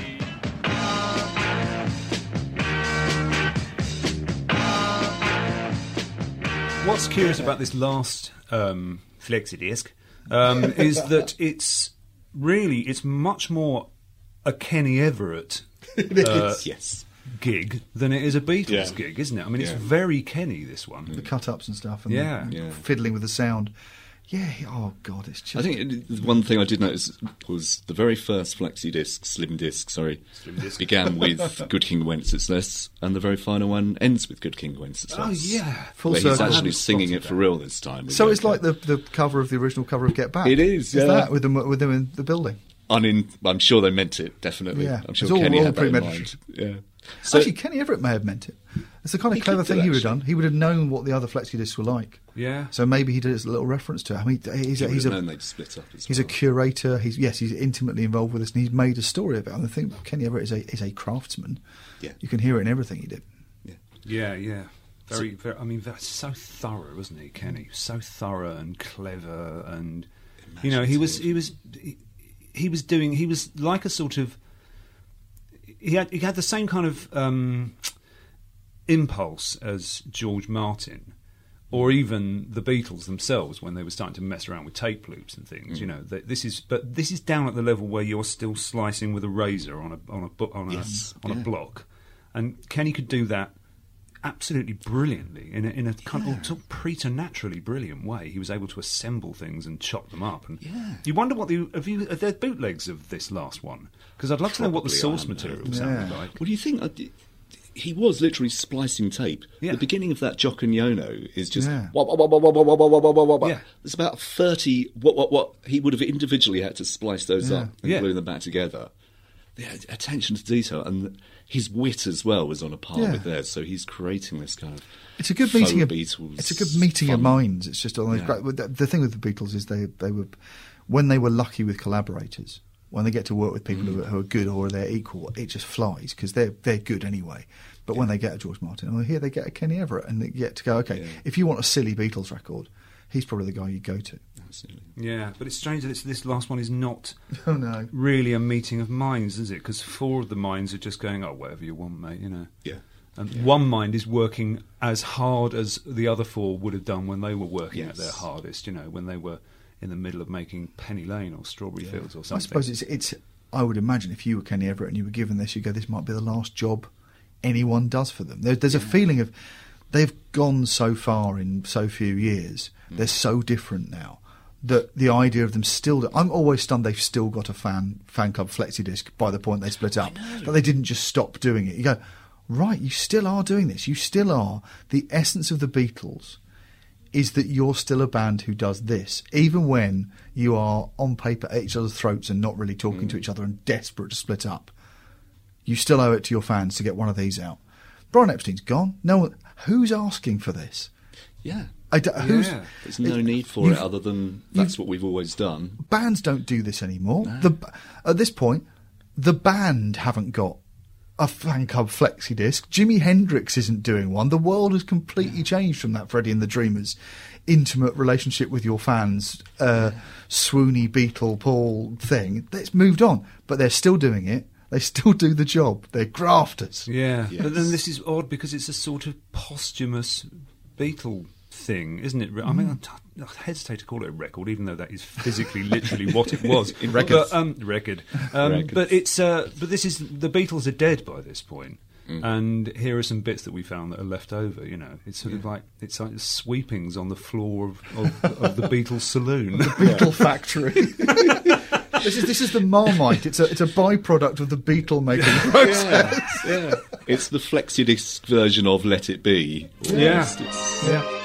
What's curious about this last um, flexi disc um, is that it's really it's much more a Kenny Everett uh, Yes. gig than it is a Beatles Yeah. gig, isn't it? I mean, it's Yeah. very Kenny, this one. The cut-ups and stuff, and Yeah. the Yeah. fiddling with the sound. Yeah, oh God, it's just... I think it, one thing I did notice was the very first flexi disc, slim disc, sorry, Slim disc. began with Good King Wenceslas, and the very final one ends with Good King Wenceslas. Oh, yeah. Full where he's circle. actually I hadn't singing it spotted for that. real this time. So it's like the the cover of the original cover of Get Back. It is, yeah. that with them with them in the building? I mean, I'm sure they meant it, definitely. Yeah. I'm sure It's all- Kenny all had that in mind. premeditated. Yeah. So, Actually, Kenny Everett may have meant it. It's the kind of He clever could do, thing he would have actually. done. He would have known what the other flexi discs were like. Yeah. So maybe he did it as a little reference to it. I mean, he's he a, would he's have a known they'd split up as he's well. a curator. He's yes, he's intimately involved with this, and he's made a story of it. And I think Kenny Everett is a is a craftsman. Yeah. You can hear it in everything he did. Yeah, yeah. Very, very. I mean, that's so thorough, wasn't he, Kenny? So thorough and clever, and you know, he was, he was, he, he was doing. He was like a sort of. He had, he had the same kind of um, impulse as George Martin, or even the Beatles themselves when they were starting to mess around with tape loops and things. Mm. You know, that this is, but this is down at the level where you're still slicing with a razor on a on a bu- on a Yes, on a yeah. block, and Kenny could do that absolutely brilliantly in a, in a kind of sort of preternaturally brilliant way. He was able to assemble things and chop them up. And Yeah. you wonder what the have you are there bootlegs of this last one? Because I'd love to know what the Probably source are, material no. sounded Yeah. like. What do you think? I di- He was literally splicing tape. Yeah. The beginning of that Jock and Yono is just Yeah. wah, wah, wah, wah, wah, wah, wah, wah, wah, wah, wah, wah. Yeah. There's about thirty. What what what? He would have individually had to splice those Yeah. up and Yeah. glue them back together. The attention to detail and his wit as well was on a par Yeah. with theirs. So he's creating this kind of. It's a good faux meeting of Beatles. It's a good meeting of fun. minds. It's just all those Yeah. great. but The, the thing with the Beatles is they they were when they were lucky with collaborators. When they get to work with people who, are, who are good or they're equal, it just flies because they're they're good anyway. But when they get a George Martin, or here they get a Kenny Everett, and they get to go. Okay, Yeah. if you want a silly Beatles record, he's probably the guy you go to. Absolutely. Yeah, but it's strange that it's, this last one is not Oh no. really a meeting of minds, is it? Because four of the minds are just going, oh, whatever you want, mate, you know. Yeah. And one mind is working as hard as the other four would have done when they were working at Yes. their hardest, you know, when they were in the middle of making Penny Lane or Strawberry Fields or I something. suppose it's it's. I would imagine if you were Kenny Everett and you were given this, you go, this might be the last job anyone does for them. There, there's a feeling of they've gone so far in so few years. Mm. They're so different now that the idea of them still. I'm always stunned they've still got a fan fan club flexi disc by the point they split up. That they didn't just stop doing it. You go, right? You still are doing this. You still are. The essence of the Beatles is that you're still a band who does this, even when you are on paper at each other's throats and not really talking to each other and desperate to split up. You still owe it to your fans to get one of these out. Brian Epstein's gone. No one. Who's asking for this? Yeah. I d- who's, Yeah. There's no it- need for you've- it other than that's what we've always done. Bands don't do this anymore. The At this point, the band haven't got a fan club flexi disc. Jimi Hendrix isn't doing one. The world has completely changed from that Freddie and the Dreamers intimate relationship with your fans, uh, swoony Beatle Paul thing. It's moved on, but they're still doing it. They still do the job. They're grafters. Yeah, Yes. but then this is odd because it's a sort of posthumous Beatle thing, isn't it? I mean, I, I hesitate to call it a record, even though that is physically, literally what it was. In records. But, um, record. Um, Records. But it's uh, but this is the Beatles are dead by this point. Mm. And here are some bits that we found that are left over. You know, it's sort of like it's like sweepings on the floor of, of, of the Beatles saloon, The Beatle factory. This is this is the Marmite. It's a it's a byproduct of the Beatle making process. Yeah, yeah. It's the flexi-disc version of Let It Be. Yeah. Almost. It's- Yeah.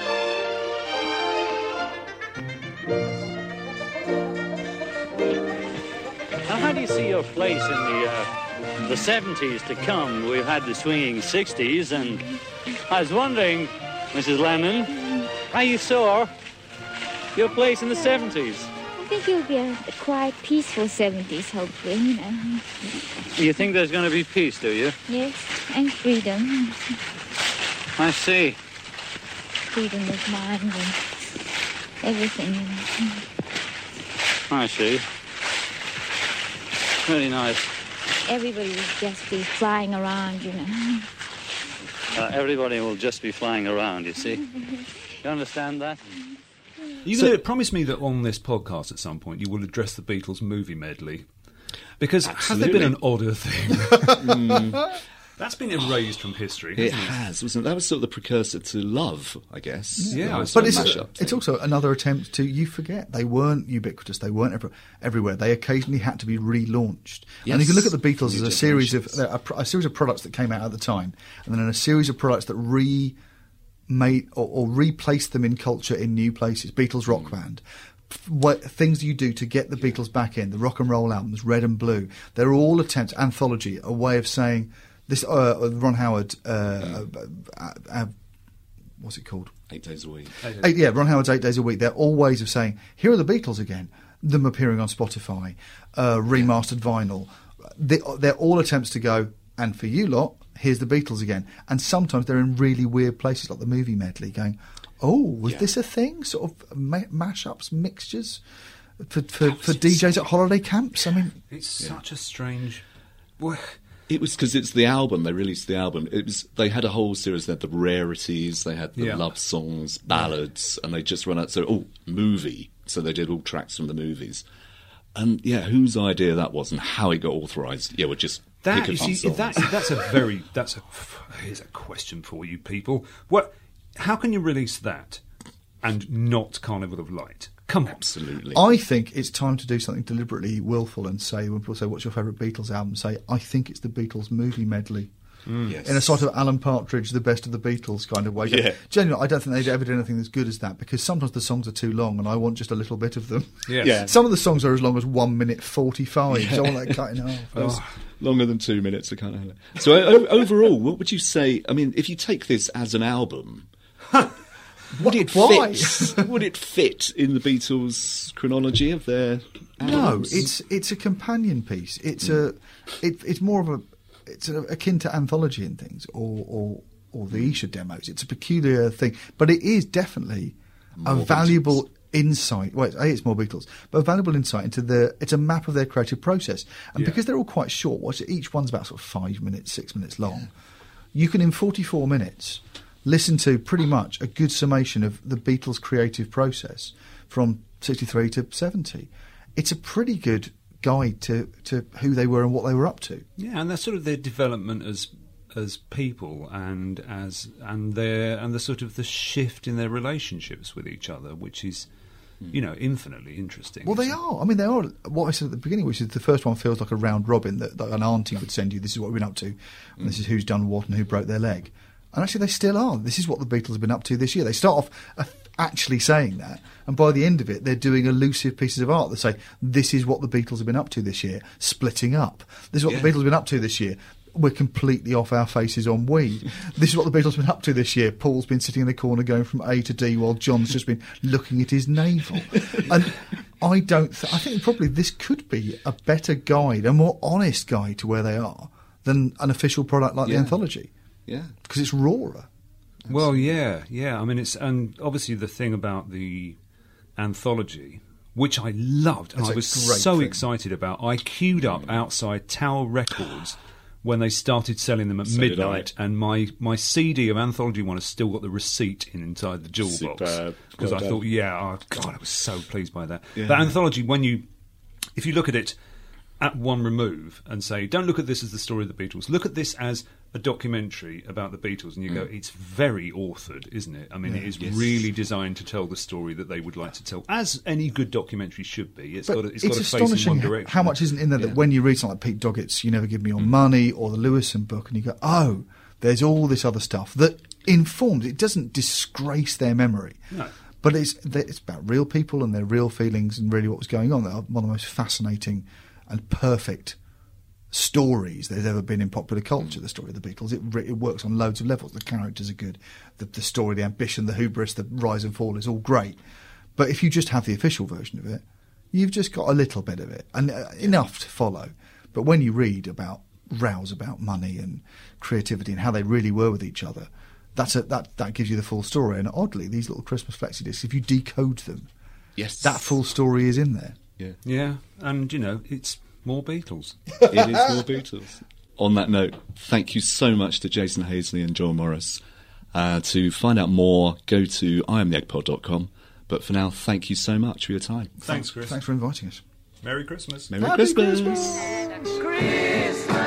Now, how do you see your place in the uh, the seventies to come? We've had the swinging sixties, and I was wondering, Missus Lennon, how you saw your place in the seventies? I think it'll be a, a quiet, peaceful seventies, hopefully, you know. You think there's going to be peace, do you? Yes, and freedom. I see. Freedom of mind and everything, you know. I see. Very nice. Everybody will just be flying around, you know. Uh, everybody will just be flying around, you see. You understand that? You So- going to promise me that on this podcast at some point you will address the Beatles movie medley? Because has there been an odder thing? Mm. That's been erased from history, It hasn't it? has, wasn't it? That was sort of the precursor to Love, I guess. Yeah, The whole But sort of it's, mashup it's thing. also another attempt to, you forget, they weren't ubiquitous, they weren't every, everywhere. They occasionally had to be relaunched. And if you look at the Beatles as New a series of generations. a, a series of products that came out at the time, and then a series of products that remade or, or replaced them in culture in new places. Beatles rock Mm. band. F- What things you do to get the Beatles back in, the rock and roll albums, Red and Blue, they're all attempts, anthology, a way of saying this. Uh, Ron Howard, uh, uh, uh, uh, what's it called? Eight days a week. Eight, yeah, Ron Howard's Eight Days a Week. They're all ways of saying, here are the Beatles again. Them appearing on Spotify, uh, remastered vinyl. They, they're all attempts to go, and for you lot, here's the Beatles again. And sometimes they're in really weird places, like the movie medley, going, oh, was Yeah. this a thing? Sort of ma- mashups, mixtures for, for, for D Js at holiday camps? I mean, It's such a strange... Well, It was because it's the album. They released the album. It was. They had a whole series. They had the rarities. They had the Yeah. love songs, ballads, and they just run out. So, oh, movie. So they did all tracks from the movies. And yeah, whose idea that was and how it got authorised? Yeah, we're just That, pick a you fun see, songs. that, that's a very that's a here's a question for you people. What? How can you release that and not Carnival of Light? Come on, absolutely. I think it's time to do something deliberately willful and say, when people say, what's your favourite Beatles album? Say, I think it's the Beatles movie medley. Mm. Yes. In a sort of Alan Partridge, the best of the Beatles kind of way. Yeah. Genuinely, I don't think they'd ever do anything as good as that, because sometimes the songs are too long and I want just a little bit of them. Yes. Yeah. Some of the songs are as long as one minute forty-five, so I want that cut in half. Those longer than two minutes. I can't have it. So o- Oh. overall, what would you say? I mean, if you take this as an album, would it Why? fit? Would it fit in the Beatles' chronology of their No, albums? it's it's a companion piece. It's a it, it's more of a it's a, akin to anthology and things, or or or the Isha demos. It's a peculiar thing, but it is definitely a More valuable insight. Well, it's, a, it's more Beatles, but a valuable insight into the. It's a map of their creative process, and Yeah. because they're all quite short, watch it, each one's about sort of five minutes, six minutes long. You can in forty-four minutes listen to pretty much a good summation of the Beatles' creative process from sixty-three to seventy. It's a pretty good guide to, to who they were and what they were up to. Yeah, and that's sort of their development as as people, and as and their and the sort of the shift in their relationships with each other, which is, you know, infinitely interesting. Well, they are. I mean, they are. What I said at the beginning, which is the first one feels like a round robin that, that an auntie would send you. This is what we've been up to, and this is who's done what and who broke their leg. And actually, they still are. This is what the Beatles have been up to this year. They start off uh, actually saying that, and by the end of it, they're doing elusive pieces of art that say, this is what the Beatles have been up to this year, splitting up. This is what Yeah. the Beatles have been up to this year, we're completely off our faces on weed. This is what the Beatles have been up to this year. Paul's been sitting in the corner going from A to D while John's just been looking at his navel. And I don't. Th- I think probably this could be a better guide, a more honest guide to where they are than an official product like Yeah. the anthology. Yeah, because it's rawer. Well, yeah, yeah. I mean, it's and obviously the thing about the anthology, which I loved and It's I a was great so thing. excited about. I queued up outside Tower Records when they started selling them at So did midnight, and my, my C D of Anthology One has still got the receipt in inside the jewel box Superb. because Well I done. thought, yeah, oh God, I was so pleased by that. Yeah. But Anthology, when you, if you look at it at one remove and say, don't look at this as the story of the Beatles, look at this as a documentary about the Beatles, and you go, it's very authored, isn't it? I mean, Yeah. it is Yes. really designed to tell the story that they would like to tell, as any good documentary should be. It's But got to, it's it's got to face in astonishing one direction. how much isn't in there that when you read something like Pete Doggett's You Never Give Me Your Money or the Lewison book and you go, oh, there's all this other stuff that informs, it doesn't disgrace their memory. No. But it's it's about real people and their real feelings and really what was going on. They're one of the most fascinating and perfect stories there's ever been in popular culture, the story of the Beatles. It, re- it works on loads of levels. The characters are good. The, the story, the ambition, the hubris, the rise and fall is all great. But if you just have the official version of it, you've just got a little bit of it, and uh, enough to follow. But when you read about rows about money and creativity and how they really were with each other, that's a, that, that gives you the full story. And oddly, these little Christmas flexi discs, if you decode them, yes, that full story is in there. Yeah. Yeah, and, you know, it's more Beatles. It is more Beatles. On that note, thank you so much to Jason Hazley and Joel Morris. Uh, to find out more, go to I am the egg pod dot com. But for now, thank you so much for your time. Thanks, Chris. Thanks for inviting us. Merry Christmas. Merry Happy Christmas. Christmas. Christmas.